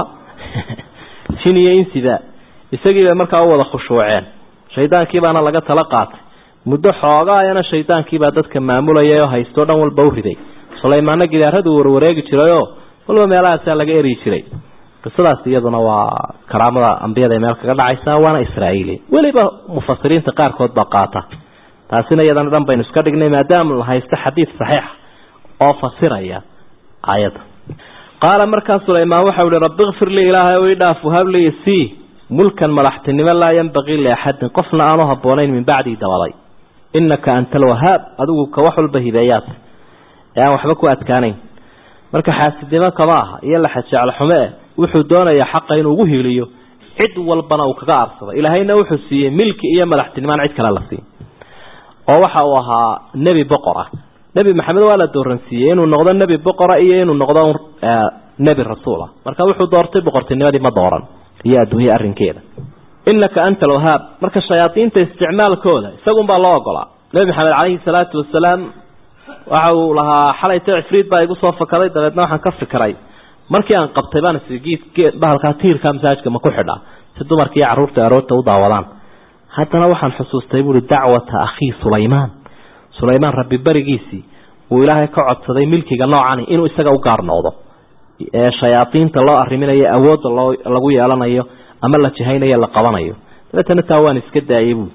shiniyeen sida isagii markaa wada khushuuceen shaydaankii baana laga tala qaatay muddo xoogaa ayana shaydaankii baa dadka maamulayay oo haysto dhan walba u riday Suleymaanna gidaaradu wareegi jiray walba meelahaas laga eri jiray qisadaas iyaduna waa karaamada ambiyada meel kaga dhacaysa waana Israa'iili waliba mufassiriinta qaar kood baa qaata taasina iyadana dhan baynu iska dhignay maadaama la haysto xadiis saxiix oo fasiraya aayada qaala markaa Suleymaan waxa uu rabbi ighfir li ilaahay oo idaafu habli si mulkan malaxtinimo la yanbaqi li ahad qofna aanu haboonayn min bacdi dawaday innaka antal wahhab adigu ka wax walba hidaayat yaa waxba ku adkaanayn marka xaasidnimo kama aha iyo la xajacl xume wuxuu doonayaa xaq inuu ugu hiiliyo cid walbana uu kaga arsado ilaahayna wuxuu siiyay milki iyo madaxtinimo cid kale la siiyay oo waxa uu ahaa nabi boqor ah nabi maxamed waa la dooransiiyay inuu noqdo nabi boqor iyo inuu noqdo nabi rasuul ah marka wuxuu doortay boqortinimadii ma dooran iyo adduunyo arrinkeeda innaka antal wahhab marka shayaatiinta isticmaalkooda isagun baa loo ogolaa nabi maxamed calayhi salaatu wasalaam waxa uu lahaa xalayta ifriid baa igu soo fakaday dabeedna waxaan ka fikiray markii aan qabtay baan isgiid bahalka tiirka masaajidka ma ku xidhaa si dumarkii caruurta aroorta u daawadaan haddana waxaan xusuustay buuri dacwata akhii sulaymaan rabbi barigiisii uu ilaahay ka codsaday milkiga noocani inuu isaga u gaar noqdo ee shayaadiinta loo arriminayo awoodda lagu yeelanayo ama la jihaynayo la qabanayo dabeetana taa waan iska daayay buuri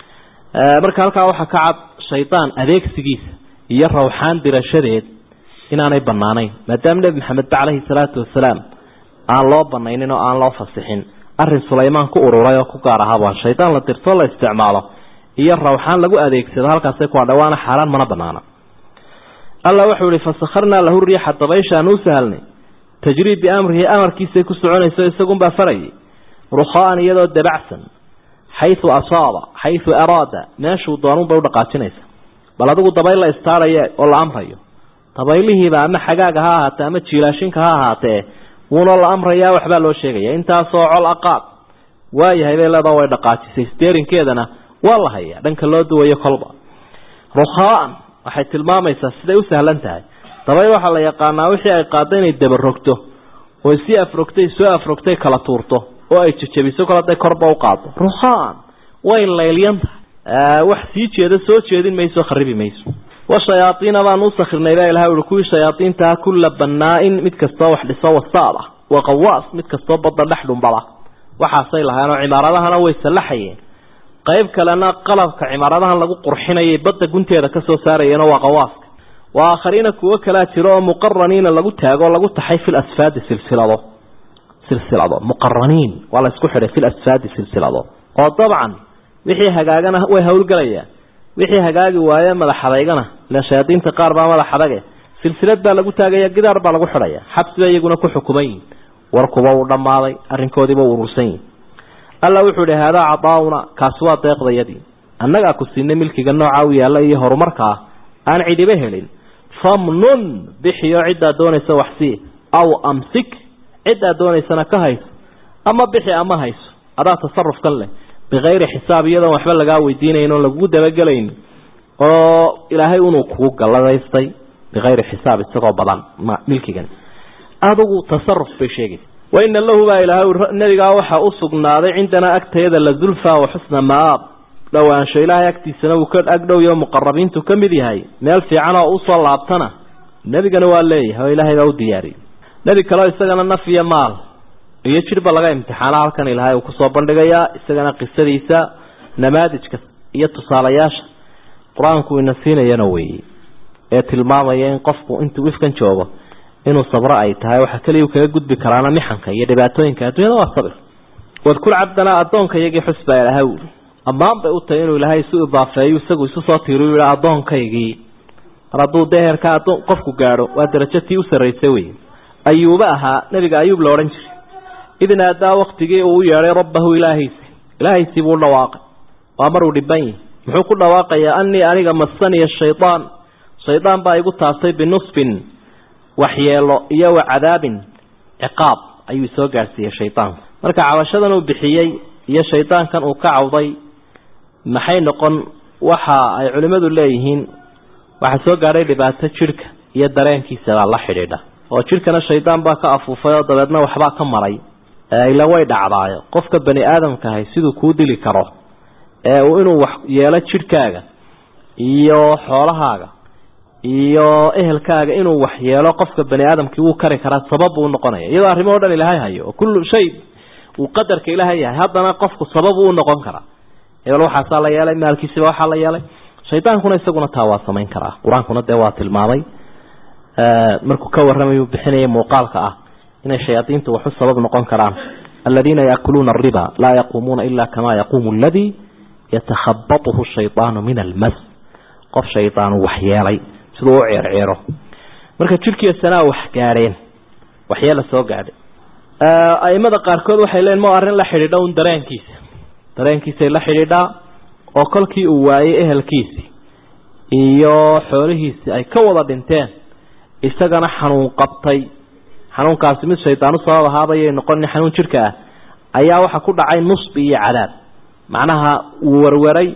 marka halkaa waxaa ka cad shaydaan adeegsigiisa iyo rawxaan dirashadeed inaanay bannaanayn maadaama nebi maxamed calayhi salaatu wasalaam aan loo banaynin oo aan loo fasixin arrin sulaymaan ku ururay oo ku gaar ahaa waa shaydaan la dirto la isticmaalo iyo rawxaan lagu adeegsado halkaasay ku dhawaana xaaraan mana bannaana alla wuxuu yidhi fasakharnaa lahu riixa dabayshaan u sahalnay tajrii biamrihi amarkiisay ku soconayso isagunbaa farayay rukhaa'an iyadoo dabacsan xaysu asaaba xaysu araada meeshuu doonunbay u dhaqaajinaysa bal adigu dabayl la istaaraya oo la amrayo dabaylihiiba ama xagaaga ha ahaatee ama jiilaashinka ha ahaatee wuuna la amrayaa waxbaa loo sheegaya intaasoo col aqaad waayahay bay leedaa way dhaqaajisay steerinkeedana waa la hayaa dhanka loo duwayo kolba rukhaa'an waxay tilmaamaysaa siday u sahlan tahay dabayl waxaa la yaqaanaa wixii ay qaadda inay dabarogto oo sii soo afrogtay kala tuurto oo ay jajabiso kol hadday korba u qaado rukhaa'an way layliyanta wax sii jeeda soo jeedin mayso kharibi mayso washayaatiina baan u sakhirnay baa ilahay uri kuwii shayaatiintaa kulla bannaa'in mid kastoo wax dhiso wasaada wa qawaas mid kastoo badda dhex dhumbada waxaasay lahayn oo cimaaradahana way sallaxayeen qayb kalena qalabka cimaaradahan lagu qurxinayay badda gunteeda ka soo saarayeen waa qawaaska waa aakhariina kuwo kala jiro oo muqarraniina lagu taago lagu taxay fil asfaad silsilado muqarraniin wala isku xidhay fil asfaad silsilado oo dabcan wixii hagaagana way hawlgalayaan wixii hagaagi waaye madaxadaygana la shayaadiinta qaar baa madaxadage silsilad baa lagu taagaya gidaar baa lagu xidhaya xabsi bay iyaguna ku xukumayn warkuba uu dhamaaday arrinkoodiiba urursan alla wuxuu yidhi haadaa cadaawna kaasi waa deeqdayadii annagaa ku siinay milkiga nooca u yaalla iyo horumarkaa aan cidiba helin famnun bixiyo ciddaa doonaysa waxsii aw amsik ciddaa doonaysana ka hayso ama bixi ama hayso adaa tasarufkan leh bikayri xisaab iyadoon waxba lagaa weydiinayn oon lagugu dabagelayn oo ilaahay inuu kugu galladaystay bikayri xisaab isagoo badan milkigan adigu tasaruf bay sheegaysa waina lahu baa ilaahay nabigaa waxaa u sugnaaday cindanaa agtayada la zulfa wa xusna maab dhowaansho ilaahay agtiisana uu ka agdhowyo muqarabiintu ka mid yahay meel fiican oo usoo laabtana nebigana waa leeyahay oo ilaahay baa u diyaariyey nebi kaleo isagana naf iyo maal iyo jirba laga imtixaana halkan ilaahay uu kusoo bandhigayaa isagana qisadiisa namaadijka iyo tusaalayaasha qur-aanku ina siinayana weeye ee tilmaamaya in qofku intuu ifkan joogo inuu sabro ay tahay waxa kaliya uu kaga gudbi karaana mixanka iyo dhibaatooyinka adduunyada waa sabir wadkul cabdana adoonka iyagii xusba ilaahay ammaan bay u tahay inuu ilaahay isu idaafeeyo isagu isu soo tiiriyo ilaa adoonkaygii hadduu deherka adoon qofku gaadho waa darajatii u sarraysay wey ayuuba ahaa nabiga ayuub la odhan jiray idin aadaa waqtigii uu u yeedhay rabbahu ilaahaysii buu dhawaaqay waa maruu dhiban yahay muxuu ku dhawaaqayaa annii aniga massaniya shaydaan baa igu taabtay binusbin waxyeelo iyo wa cadaabin ciqaab ayuu soo gaarsiiyey shaydaanku marka cabashadan uu bixiyey iyo shaydaankan uu ka cawday maxay noqon waxa ay culimadu leeyihiin waxa soo gaaray dhibaato jirka iyo dareenkiisa la xidhiidha oo jirkana shaydaan baa ka afuufay oo dabeedna waxbaa ka maray ila way dhacdaayo qofka bani aadamka ahay siduu kuu dili karo inuu wax yeelo jirkaaga iyo xoolahaaga iyo ehelkaaga inuu wax yeelo qofka bani aadamkii wuu kari karaa sabab uu noqonaya iyadoo arrimo dhan ilaahay hayo oo kullu shay uu qadarka ilaahay yahay haddana qofku sabab uu noqon karaa hebel waxaasaa la yeelay maalkiisiba waxaa la yeelay shaydaankuna isaguna taa waa samayn karaa qur-aankuna dee waa tilmaamay markuu ka warramayu bixinayay muuqaalka ah inay shayaadiintu waxu sabab noqon karaan aladiina yaakuluuna ariba laa yaquumuuna ila kamaa yaquumu aladii yatakhabatuhu shaydaanu min almas qof shaydaanu wax yeelay siduu u ceerceero marka jirkiisana wax gaadheen waxyeelo soo gaadhay aimada qaarkood waxay leeyihiin ma arrin la xidhiidha un dareenkiisay la xidhiidhaa oo kolkii uu waayey ehelkiisii iyo xoolihiisii ay ka wada dhinteen isagana xanuun qabtay xanuunkaasi mid shaydaan u sabab ahaabayay noqon xanuun jirka ah ayaa waxa ku dhacay nusbi iyo cadaab macnaha uu warwaray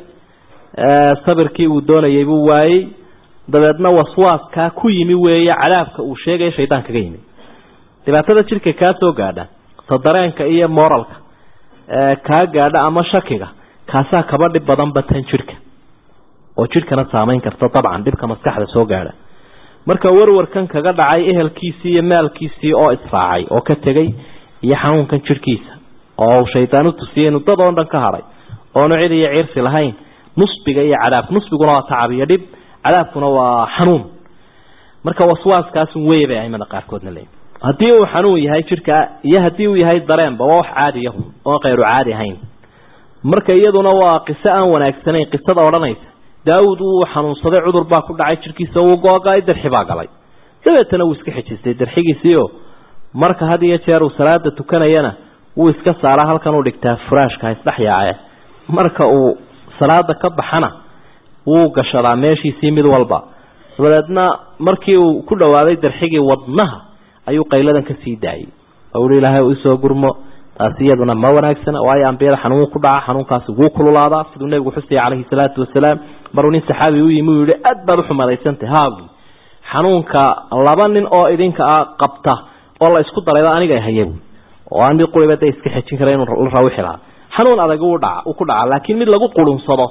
sabirkii uu doonayay buu waayey dabeedna waswaaskaa ku yimi weeye cadaabka uu sheegaya shaydaan kaga yimi dhibaatada jirka kaa soo gaadha sadareenka iyo moralka kaa gaadha ama shakiga kaasaa kaba dhib badan batan jirka oo jirkana saameyn karta dabcan dhibka maskaxda soo gaadha marka warwarkan kaga dhacay ehelkiisii iyo maalkiisii oo israacay oo ka tegay iyo xanuunkan jirkiisa oo shaydaanu tusiyay inuu dad oo dhan ka haray oo cid iyo ciirsi lahayn nusbiga iyo cadaab nusbiguna waa tacab iyo dhib cadaabkuna waa xanuun marka waswaaskaas weeyay ay mana qaarkoodna leeyahay hadii uu xanuun yahay jirka iyo hadii uu yahay dareenba waa wax caadi ah oo qeyru caadi ahayn marka iyaduna waa qiso aan wanaagsaneyn qisada odhanaysa daawud uu xanuunsaday cudur baa ku dhacay jirkiisa uu go'ay darxi baa galay dabeetana uu iska xijistay darxigiisiyo marka had iyo jeer uu salaada tukanayana uu iska saara halkan uu dhigtaa furaashka isdhaxyaaye marka uu salaada ka baxana uu gashadaa meeshiisii mid walba dabeedna markii uu ku dhawaaday darxigii wadnaha ayuu qayladan ka sii daayay oo ilaahay uu soo gurmo taasiyaduna ma wanaagsan waayo ambiyada xanuun ku dhaca xanuunkaas uu kululaada sidoo nabigu xusay calayhi salaatu wasalaam maruu saxaabi uu yimi yiri aad baad u xumadeysantay haabi xanuunka laba nin oo idinka qabta oo la isku daray aniga hayay oo aan qulibada iska xijin kareen la raawixi lahaa xanuun adag uu ku dhaca laakiin mid lagu qulunsado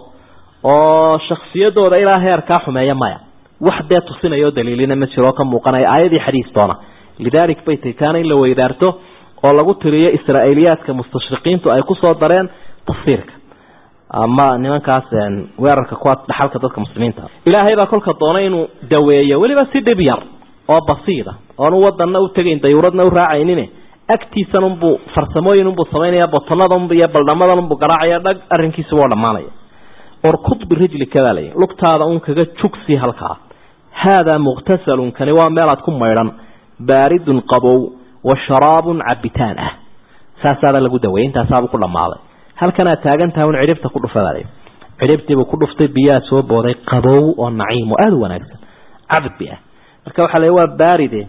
oo shakhsiyadooda ilaa heerka xumeeya maya wax deed tusinayo daliilina ma jiro ka muuqanay aayadii xadiistoona lidalik baytay kaana in la weydaarto oo lagu tiriyo israa'iliyaadka mustashriqiintu ay ku soo dareen tafsiirka ama nimankaas weerarka ku dhaxalka dadka muslimiinta ilaahay baa kolka doonay inuu daweeyo waliba si dhib yar oo basiida oo wadanna u tagayn dayuuradna u raacaynin agtiisan buu farsamooyin buu sameynaya botonadan iyo baldhamadan buu garaacaya dhag arrinkiisu waa dhamaanaya orkud birijlika dalay lugtaada kaga jugsi halka hada mughtasalun kani waa meelad ku maydhan baaridun qabow wa sharaabun cabitaan saasada lagu daweeyay intaas ku dhamaaday halkana taagantaa un ciribta ku dhufaaday ciribtiiba ku dhuftay biyaa soo booday qabow oo naciim oo aad wanaagsan cabbi marka waxa leeyahay baaride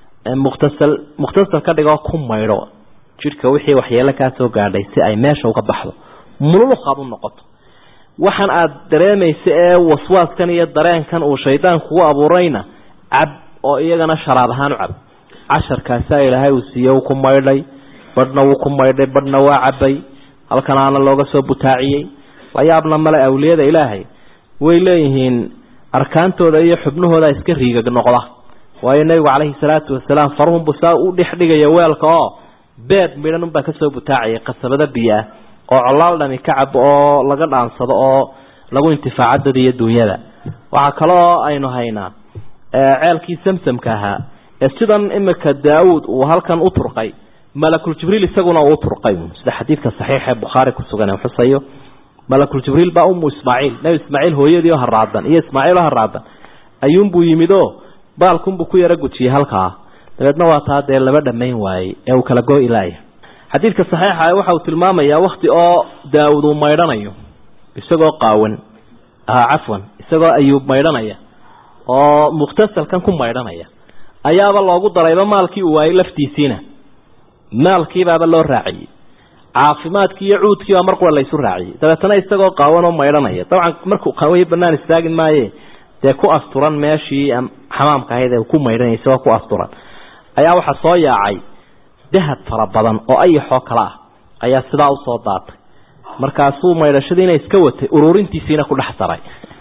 mukhtasal ka dhigo ku maydho jirka wixii waxyeelo ka soo gaadhay si ay meesha uga baxdo mulul qaab u noqoto waxaan aad dareemayso ee waswaaskan iyo dareenkan uu shaydaanku u abuurayna cab oo iyagana sharaab ahaan u cab casharkaas ilaahay uu siiyay ku maydhay badna uu ku maydhay badna waa cabay halkan aan looga soo butaaciyay wayaabna mala awliyada ilaahay way leeyihiin arkaantooda iyo xubnahooda iska riigag noqda waayo nabiga calayhi salaatu wasalaam faruhum busaa u dhixdhigaya weelka oo beed midhan ba ka soo butaaciyay qasabada biya oo colaal dhami ka cab oo laga dhaansado oo lagu intifaacada iyo dunyada waxa kale oo aynu haynaa ceelkii samsamka ahaa sidan imika daawud uu halkan u turqay malakul jibriil isaguna uu turqay sida xadiidka saxiix ee bukhari ku sugan ee xusayo malakul jibriil baa ismaaciil nabi ismaaciil hooyadii oo haraadan iyo ismaaciil oo haraadan ayuun buu yimido baalkun buu ku yara gujiyay halka dabeedna waa taa dee laba dhameyn waayay ee uu kala go ilaahay xadiidka saxiixa waxa uu tilmaamayaa waqti oo daawud uu maydhanayo isagoo qaawan afwan isagoo ayuub maydhanaya oo mukhtasalkan ku maydhanaya ayaaba loogu darayba maalkii uu waayay laftiisiina maalkii baaba loo raaciyay caafimaadkii iyo cuudkii mar qura la isu raaciyay dabeetana isagoo qaawan oo maydhanaya dabcan markuu qaway banaan istaagin maaye dee ku asturan meeshii xamaamka ahayd ee ku maydhanayay isagoo ku asturan ayaa waxa soo yaacay dahab fara badan oo ayaxoo kala ayaa sidaa u soo daatay markaasuu maydhashadiina iska watay ururintiisiina ku dhex daray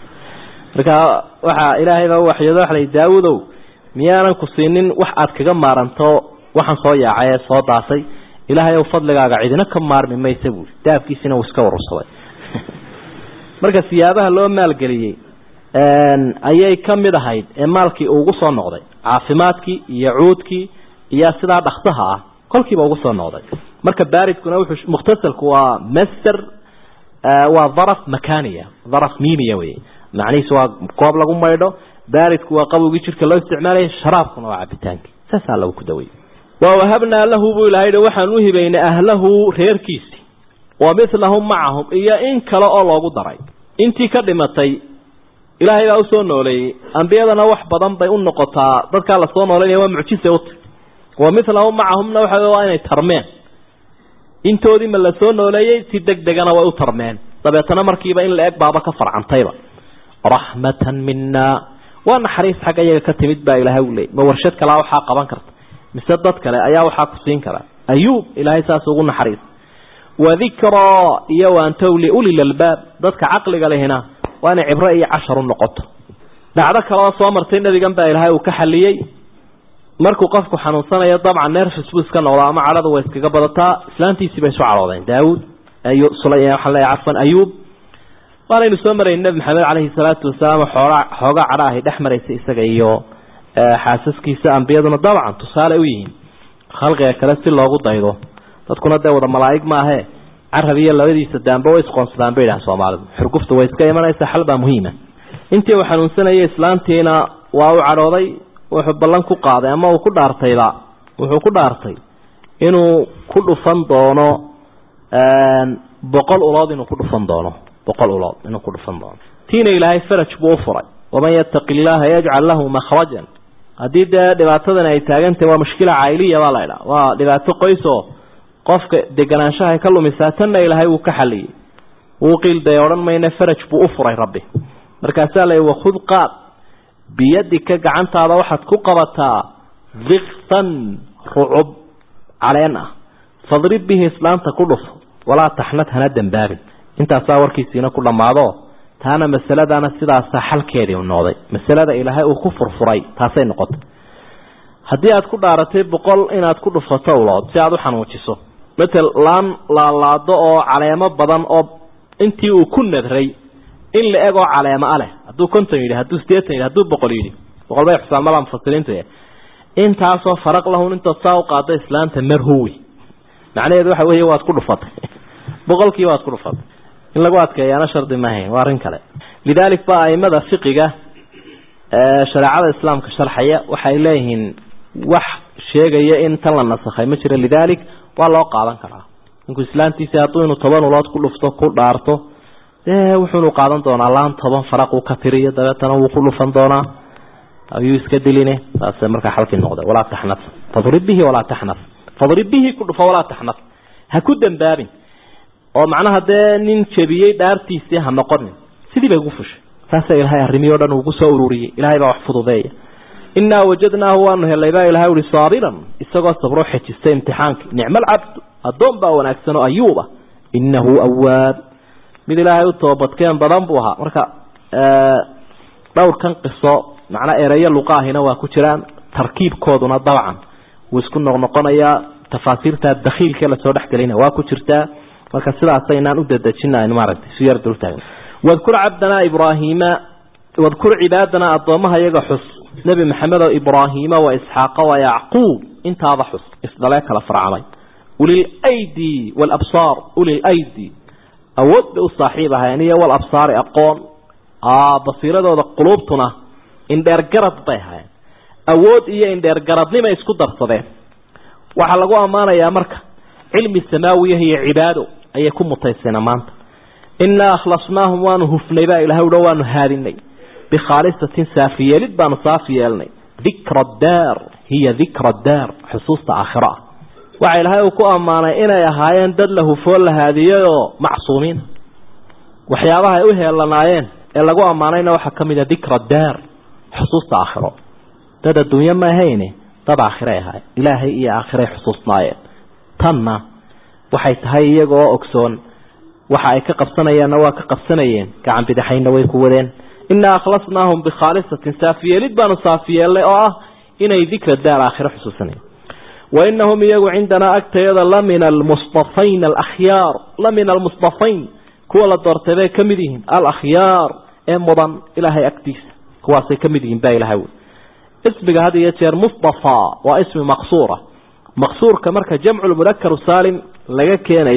marka waxa ilaahay baa waxyado xalay daawudow miyaanan ku siinin wax aad kaga maaranto waxaan soo yaacay ee soo daasay ilaahay oo fadligaaga cidina ka maarmi maysa buu daafkiisina uu iska warsaday marka siyaabaha loo maalgeliyay ayay kamid ahayd ee maalkii ugu soo noqday caafimaadkii iyo cuudkii iyo sida dhakhtaha kolkiiba ugu soo noqday marka baaridkuna wuxuu mukhtasalku waa masdar waa dharaf makaniya dharaf miimiya weey macnihiisu waa koob lagu maydho baaridku waa qabowgii jirka loo isticmaalay sharaabkuna waa cabitaanki saasa lagu daweey ووهبنا له بإلهي وحن وهبين أهله ريركيسي ومثلهم معهم إيا إن كلا الله قدري إنتي كلمتي إلهي أوسونه لي أنبياءنا وحبضان بيقول نقطة ذلك الله صونه لي ومعجزة ومثلهم معهم نوحا وأين ترمان إنتو دي من لسونه لي تدق دقنا وأترمان طب يتنمر كيبا إن لأك بابا كفر عن طيبا رحمة منا وأنا حريص حقا يكتمد با إلهي ولي مورشدك لا وحاقا بانكرت مسدد كلا أيا وحا كسين كلا أيوب إلهي ساسوغن حريص وذكرى يوان تولي أولي الألباب ذاتك عقل قال هنا وأنا عبرائي 10 نقط دعدك الله صامرتين الذي جنب إلهي وكحليي markuu qofku xanuunsanaya dabcan nervous buu iska noqdaa ama caladu way iskaga badataa islaantiisi bay soo caroodeen Daawud ayu Sulaymaan xalay afan Ayub waana soo maray Nabi Maxamed alayhi salaatu wasalaam xooga cadaahay dhaxmaraysay isaga iyo xaasaskiisa anbiyaduna dabcan tusaale u yihiin khalqiga kale si loogu daydo dadkuna wada malaa'ig ma aha carabiya labadiisa daanba way isqoonsadaan bay Soomaalidu xurguftu way iska imanaysaa xalba muhiima intii uu xanuunsanayay islaantiina waa u carooday wuxuu ballan ku qaaday ama uu ku dhaartayba wuxuu ku dhaartay inuu ku dhufan doono 100 ulood inuu ku dhufan doono 100 ulood inuu ku dhufan doono tiina ilaahay faraj buu furay waman yattaqillaha yaj'al lahu makhrajan hadii dhibaatadan ay taagantay waa mushkila caa'iliya waa leeyahay waa dhibaato qoyso qofka deganaanshaha ka lumisaatana ilaahay uu ka xaliyay uu qilday oran mayna faraj buu u furay rabbi markaas la waa khud qaad بيدك جعنت هذا واحد كقبتها ضغطا رعب علينا فاضرب به إسلام تكلف ولا تحنتها ندم بابي انت أصور كيسينا كل معضو تانا مسألة أنا سيدا سحل كيري والنوضي مسألة إلهي وكفر فري تاسين نقط هدي أتكون دارتي بقول إن أتكون فتاولاد سيادو حنوتيسو مثل لان لا ضوء علامة بدن أب انتي وكن ذري إن لأجو علامة عليه هدو كنت يدي هدو ستيتني هدو بقوليدي بقول بيح حسام الله مفصلين تيه أنت عصوا فرق له أنت تصاوق قاضي إسلام تمرهوي معناه يدوح وهي وات كله فضل بقول كي وات كله فضل إن لقوات كي أنا شرط ما هي وارن كله لذلك بقى ماذا فقه شرع الإسلام كشرحية وحيلهن شيء جاي إن تلا النسخ مشر لذلك والله قاعدن كله إنك إسلام تيسياتون وطبعا ولاد كله فتو كل دارته wuxuu qaadan doonaa laan 10 faraq uu ka tiriyo dabeetana uu ku lufan doonaa ayuu iska dilinay taas marka xalkii noqday wala tahnaf fadrib bihi wala tahnaf fadrib bihi ku dhufa wala tahnaf ha ku dambaabin oo macnaha nin jabiyay dhaartiisii ha noqon sidii bay ugu fushay taas ilaahay arrimiyo dhan ugu soo ururiyay ilaahay baa wax fududeeya inna wajadnahu wa annahu layba ilaahay uri saariran isagoo sabro xajistay imtixaanki ni'mal abd adoon baa wanaagsan oo ayuuba innahu awwab mid ilaahay u toobadkeen badan buu ahaa marka dhowrkan qiso macna ereeyo luqaahina waa ku jiraan tarkiibkooduna dabcan wuu isku noqnoqonaya tafaasiirta dakhiilka la soo dhaxgalina waa ku jirtaa marka sidaas aynaan u dadajinaa maaragtay si yar dultaan wadkur abdana ibrahima wadkur ibadana adoomaha yaga xus nabi maxamed oo ibrahima wa isxaaqa wa yaqub inta xus isdalaka la farcamay ulil aydi wal absar ulil aydi أود بصاحبها يعني والأبصار أقون بصيرة ذا قلوبتنا إن درجرت بها أود إيه إن درجرت لما يسكت درصده وحلقوا أمانة يا مركة علم السماوية هي عباده أي يكون متيسنا مانت إنا أخلصناهم وانهفنا بها إلى هؤلاء وانهارني بخالصة سافية لدبان صافية لني ذكر الدار هي ذكر الدار حصوص آخرة وعلى وكو أمانة إنا يهايان دله فول هذه معصومين وحيابها يوهي اللنايين إلا قو أمانينا وحكم إذا ذكر الدار حصوص آخرة تدى الدنيا ما هيني طبع آخرها إلهي إيا آخره حصوص نايين تنى وحيث هاي يقو أكسون وحاي كقبصنيين نوا كقبصنيين كعن بدحين نويكوذين إنا أخلصناهم بخالصة سافية لدبان صافية اللي إنا يذكر الدار آخره حصوصنين وإنهم يجوا عندنا أكتيادا لمن المصطفين الأخيار لمن المصطفين كولا الدرتبه كمدين الأخيار مضان إلهي أكتيس كواسي كمدين باي لهو اسم هذا يتير مصطفى واسم مقصورة مقصور كمركة جمع المذكر السالم لكن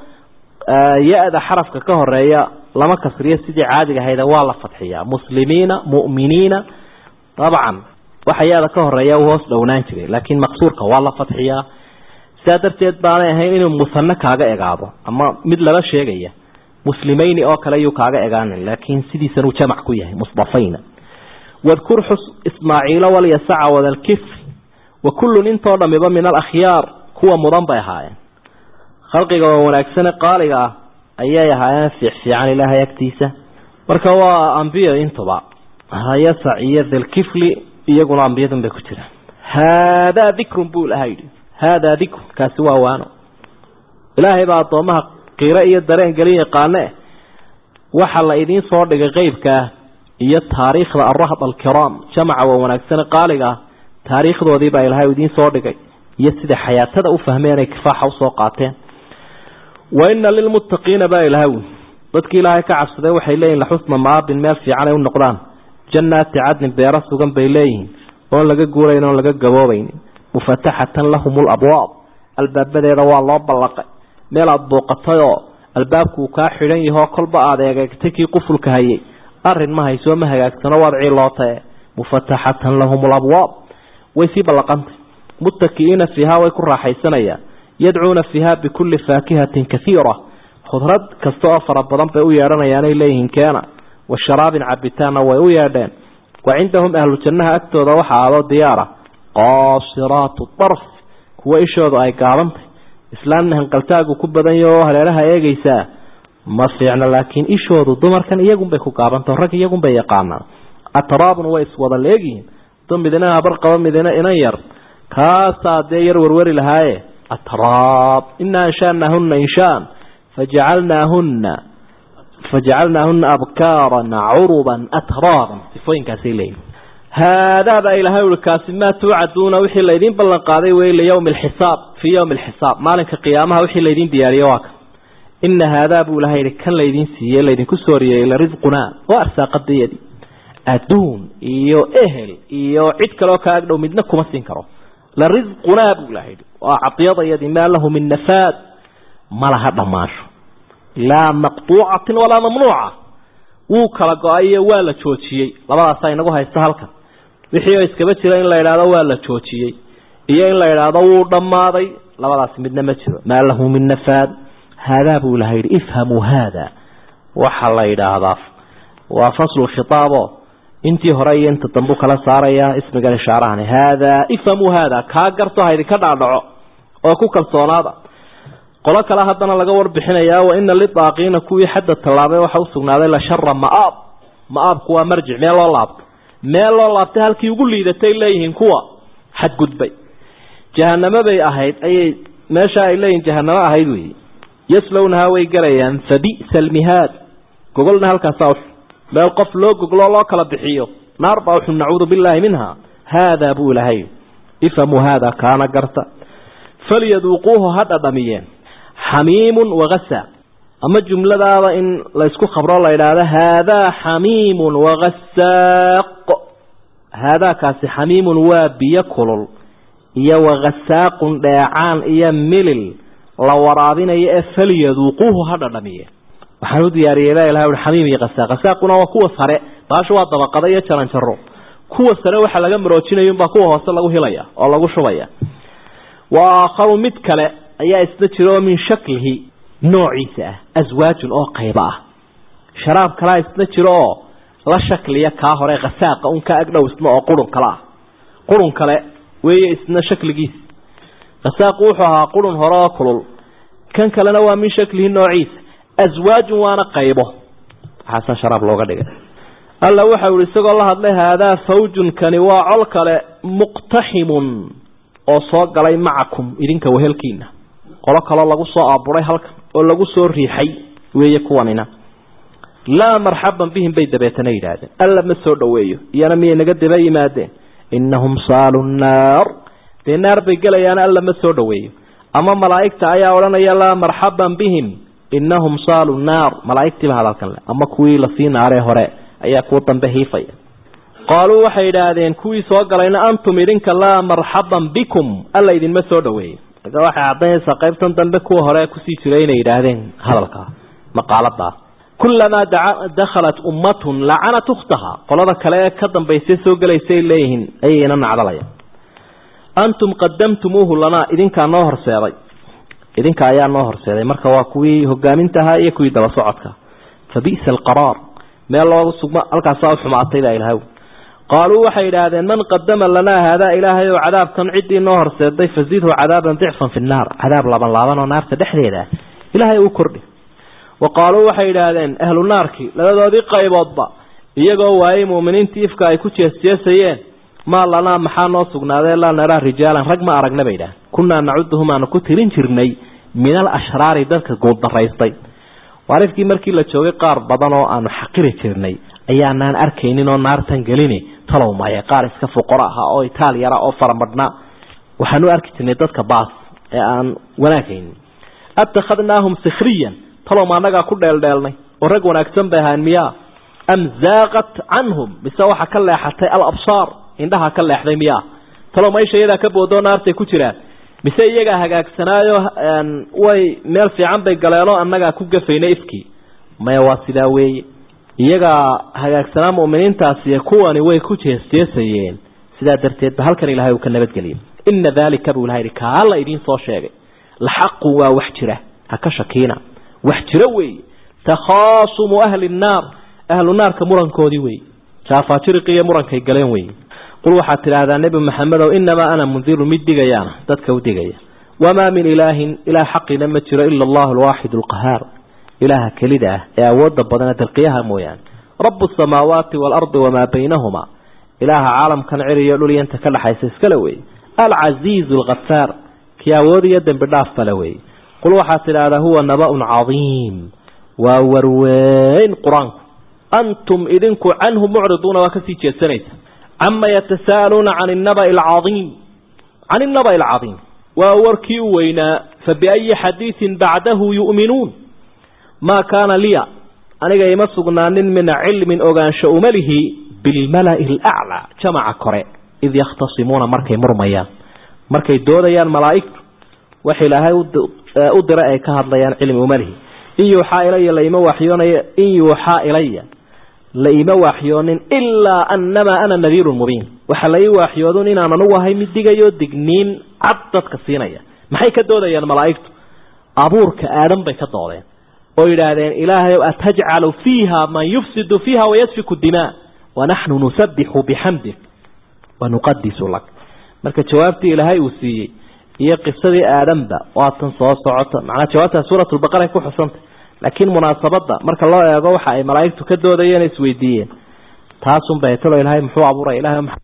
يأذى حرف كهر ريا لما كسرية سيدي عادي هيدا والله فتحية مسلمين مؤمنين طبعا وحياة كهر رياء وهوس لونان جري لكن مقصورك والله فتحية سادرتيد بانا هين إنه مثنى كاغا إغابة أما مثل لا شيء مسلمين أو كليو كاغا إغان لكن سيدي سنو جمع كويه مصطفين واذكر حس إسماعيل واليسع وذا الكفر وكل انتظر من الأخيار هو مضنبا هاي خلقك ونكسن قالك أيها هاي في عن الله يكتيسة مركوا أنبياء انتظر هاي سعية ذا الكفل يقول أنبياء بكتير هذا ذكر بول هاي هذا ذكر كسوا وانو ilaahay baa addoomaha qiiro iyo dareen gelin yaqaane waxa la idiin soo dhigay qeybka iyo taariikhda arrahb alkiram jamaca waa wanaagsan qaaliga taariikhdoodii baa ilaahay idiin soo dhigay iyo sida xayaatada u fahmeen ay kifaaxa u soo qaateen wa inna lilmuttaqiina baa ilaahay dadkii ilaahay ka cabsaday waxay leeyihiin la xusna maabin meel fiican ay u noqdaan jannaati cadnin beera sugan bay leeyihiin oo laga guurayn oo laga gaboobayn mufatahatan lahumul abwaab albaabadeeda waa loo ballaqay meel aad booqatay oo albaabku ka xidhan yahay kolba aad eegtay kii qufulka hayay arin ma hayso ma hagaagsano wadci lootay mufatahatan lahumul abwaab way si ballaqantay muttaqiina fiha way ku raaxaysanayaan yad'uuna fiha bikulli faakihatin kathiira khudrad kasta oo fara badan bay u yeeranayaan ay leeyihiin keena wa sharaabin cabitaana way u yeedheen wa cindahum ahlu jannaha agtooda waxa aado diyaara qaasiraatu tarf kuwa ishooda ay gaabantay islaamna hanqaltaagu ku badan yahay haleelaha eegaysa ma fiicna laakiin ishoodu dumarkan iyagun bay ku gaabantay rag iyagun bay yaqaanaan atraabun way iswada leegiin dumidina habar qaba midina inan yar kaasaade yar warwari lahaaye atraab inna anshaanahunna inshaan fajacalnaahunna abkaaran curuban atraaban sifooyinkaasay leeyihin هذا بقى إلى هؤلاء الكاسمات توعدون وحي الذين بلن قاضي وإلى يوم الحساب في يوم الحساب مالك قيامها وحي الذين دياري واقع إن هذا أبو لهير كان الذين سيئ الذين كسوريا إلى رزقنا وأرساق الديدي أدون إيو إهل إيو عدك لو كأقلوا مدنكم السنكروا لرزقنا أبو لهير وعطيض يدي ما له من نفاد ما لها ضماش لا مقطوعة ولا ممنوعة وكلا قائية ولا تشوتشي لما ساينقوها يستهلكا wixii iskaba jira in la ilaado waa la joojiyay iyo in la ilaado uu dhamaaday labadaas midna ma jiro ma lahu min nafad hada bu lahayr ifhamu hada waxa la ilaado wa fasl khitaabo intii hore inta dambu kala saaraya ismiga ishaarahan hada ifhamu hada ka garto haydi ka dhaadhaco oo ku kalsoonaada qolo kala hadana laga warbixinaya wa inna lidaaqiina kuwi hadda talaabay waxa uu sugnaaday la sharra maab kuwa marjic meel loo laabto meel loo laabtay halkii ugu liidatay leeyihiin kuwa xad gudbay jahannama bay ahayd ay meesha ay leeyihiin jahannama ahayd weey yaslawnaha way galayaan fabi'sal mihad gogolna halkaas oo meel qof loo goglo loo kala bixiyo naar baa wuxuu nacuudu billahi minha hada bu lahay ifamu hada kana garta falyaduquhu hada damiyeen hamiimun wa ghassa أما الجملة هذا إن لا يسكو خبر الله إلى هذا حميم وغساق هذا كاس حميم وبيكل يا وغساق داعان يا ملل لو رابين يأفل يذوقوه هذا دمية وحنود يا ريلا إلى الحميم يغساق غساقنا وقوة صرع باشوا الطبقة شران شرو قوة صرع وحلا جنب روتشين يوم بقوة وصل له هلايا الله شوية وآخر متكلة يا استشروا من شكله نوعيسة أزواج أو قيبة شراب كلا يستنشروا لا شكل يكاهر غساق أنك أقنو اسمه قرن كلا ويسنا شكل جيس غساق وحها قرن هراكل كان كلا نوع من شكله نوعيس أزواج وانا قيبة حسن شراب لو غدق الله وحاول يسقى الله هذا فوج كنواع الكلا مقتحم أو صاق علي معكم إذنك وهلكين قال كلا الله صاء أبوري هلك oo lagu soo riixay weeye kuwanina la marhaban bihim bayda beetanayda alla ma soo dhaweeyo iyana miyay naga daba yimaadeen innahum salun nar dinar bay galayaan alla ma soo dhaweeyo ama malaa'ikta ayaa oranaya la marhaban bihim innahum salun nar malaa'iktii baa halkan ama kuwii la siinaare hore ayaa ku dambe hiifaya qaalu waxay yiraahdeen kuwii soo galayna antum idinka la marhaban bikum alla idin ma soo dhaweeyo waxa cadaysa qaybtan dambe kuwa hore ku sii jireeyay yiraahdeen hadalka maqaalada kullama dakhalat ummatun la'anat ukhtaha qolada kale ka dambeysay soo galeysay leeyihiin ayayna nacdalaya antum qaddamtumuhu lana idinka noo horseeday idinka ayaa noo horseeday marka waa kuwii hogaamintaha iyo kuwii daba socodka fabi'sal qaraar meel loo sugma halkaas oo xumaatay ilaahay قالوا وحي هذا من قدم لنا هذا إلهي وعذاب كان عدي نهر سيدي فزيده عذابا ضعفا في النار عذاب لبن لابن ونار تدحلي له إلهي وكرده وقالوا وحي هذا أهل النار كي لذا ذي قيبض يقوا أي مؤمنين تيفكا يكوتي السياسيين ما لنا محانا سقنا ذي لا نرى رجالا رقم أرقنا بيدا كنا نعدهم أن كترين شرني min alashraari dadka guuldaraystay waarifkii markii la joogay qaar badan oo aanu xaqiri jirnay ayaanaan arkaynin oo naartan gelini talow maaya qaar iska fuqara ah oo Itaaliyara oo faramadna waxaanu arki jirnay dadka baas ee aan wanaagaynin attakhadnaahum sikhriyan talow ma anaga ku dheeldheelnay oo rag wanaagsan bay ahaan miyaa am zaaqat canhum mise waxa ka leexatay al-absaar indhaha ka leexday miyaa talow ma ishayada ka boodo naartay ku jiraan mise iyaga hagaagsanaayo way meel fiican bay galeeno annaga ku gafaynay ifkii maya waa sidaa weeye iyaga hagaagsanaa mu'miniintaasi kuwani way ku jeesjeesayeen sidaa darteed ba halkan ilaahay uu ka nabadgeliyay inna dhalika bu ilaahay ka alla idin soo sheegay la xaqu waa wax jira ha ka shakiina wax jira weeye takhasumu ahli an-nar ahlu naarka murankoodii weeye jaafaajiriqiya murankay galeen weeye qul waxaa tiraahdaa nabi maxamed oo inama ana mundiru midigayana dadka u digaya wama min ilahin ila haqqina ma jiro illa allah alwahid alqahar ilaha kalida ee awooda badan dalqiyaha mooyaan rabbus samawati wal ardi wama baynahuma ilaha caalamkan ciriyo dhuliyanta ka dhaxaysa iskala weey al-aziz al-ghaffar ki awoodiya dambi dhaaf fala weey qul waxaa tiraahdaa huwa naba'un azim wa warwayn quraan antum idinku anhu mu'riduna wa kasi jeesanaysa عما يتساءلون عن النبأ العظيم ووركي وينا فبأي حديث بعده يؤمنون ما كان لي أنا جاي مسقنا من علم أوغان شؤمله بالملأ الأعلى جمع كرة إذ يختصمون مركي مرميان مركي دوريان ملائكة وحيلها أدرأ كهذا ليان علم أمله إن يوحى إلي لإما وحيون إن يوحى إلي لإما وحيون إلا أنما أنا النذير المبين وحلي وحيون إن أنا نوهي مدقيو دقنين عدد كسينية ما هي كدودة يا الملائكة أبورك آدم بكدودة وإلى إلهي أتجعل فيها من يفسد فيها ويسفك الدماء ونحن نسبح بحمدك ونقدس لك مركة جوابتي إلهي وسي هي قصة آدم با واتنصى صعطة معنى جوابتها سورة البقرة يكون حسنت لكن مناسبة مرك الله يا ضوحة ملائكة كدودة ينسويدين تاسم بيتلو إلهي محو عبورة إلهي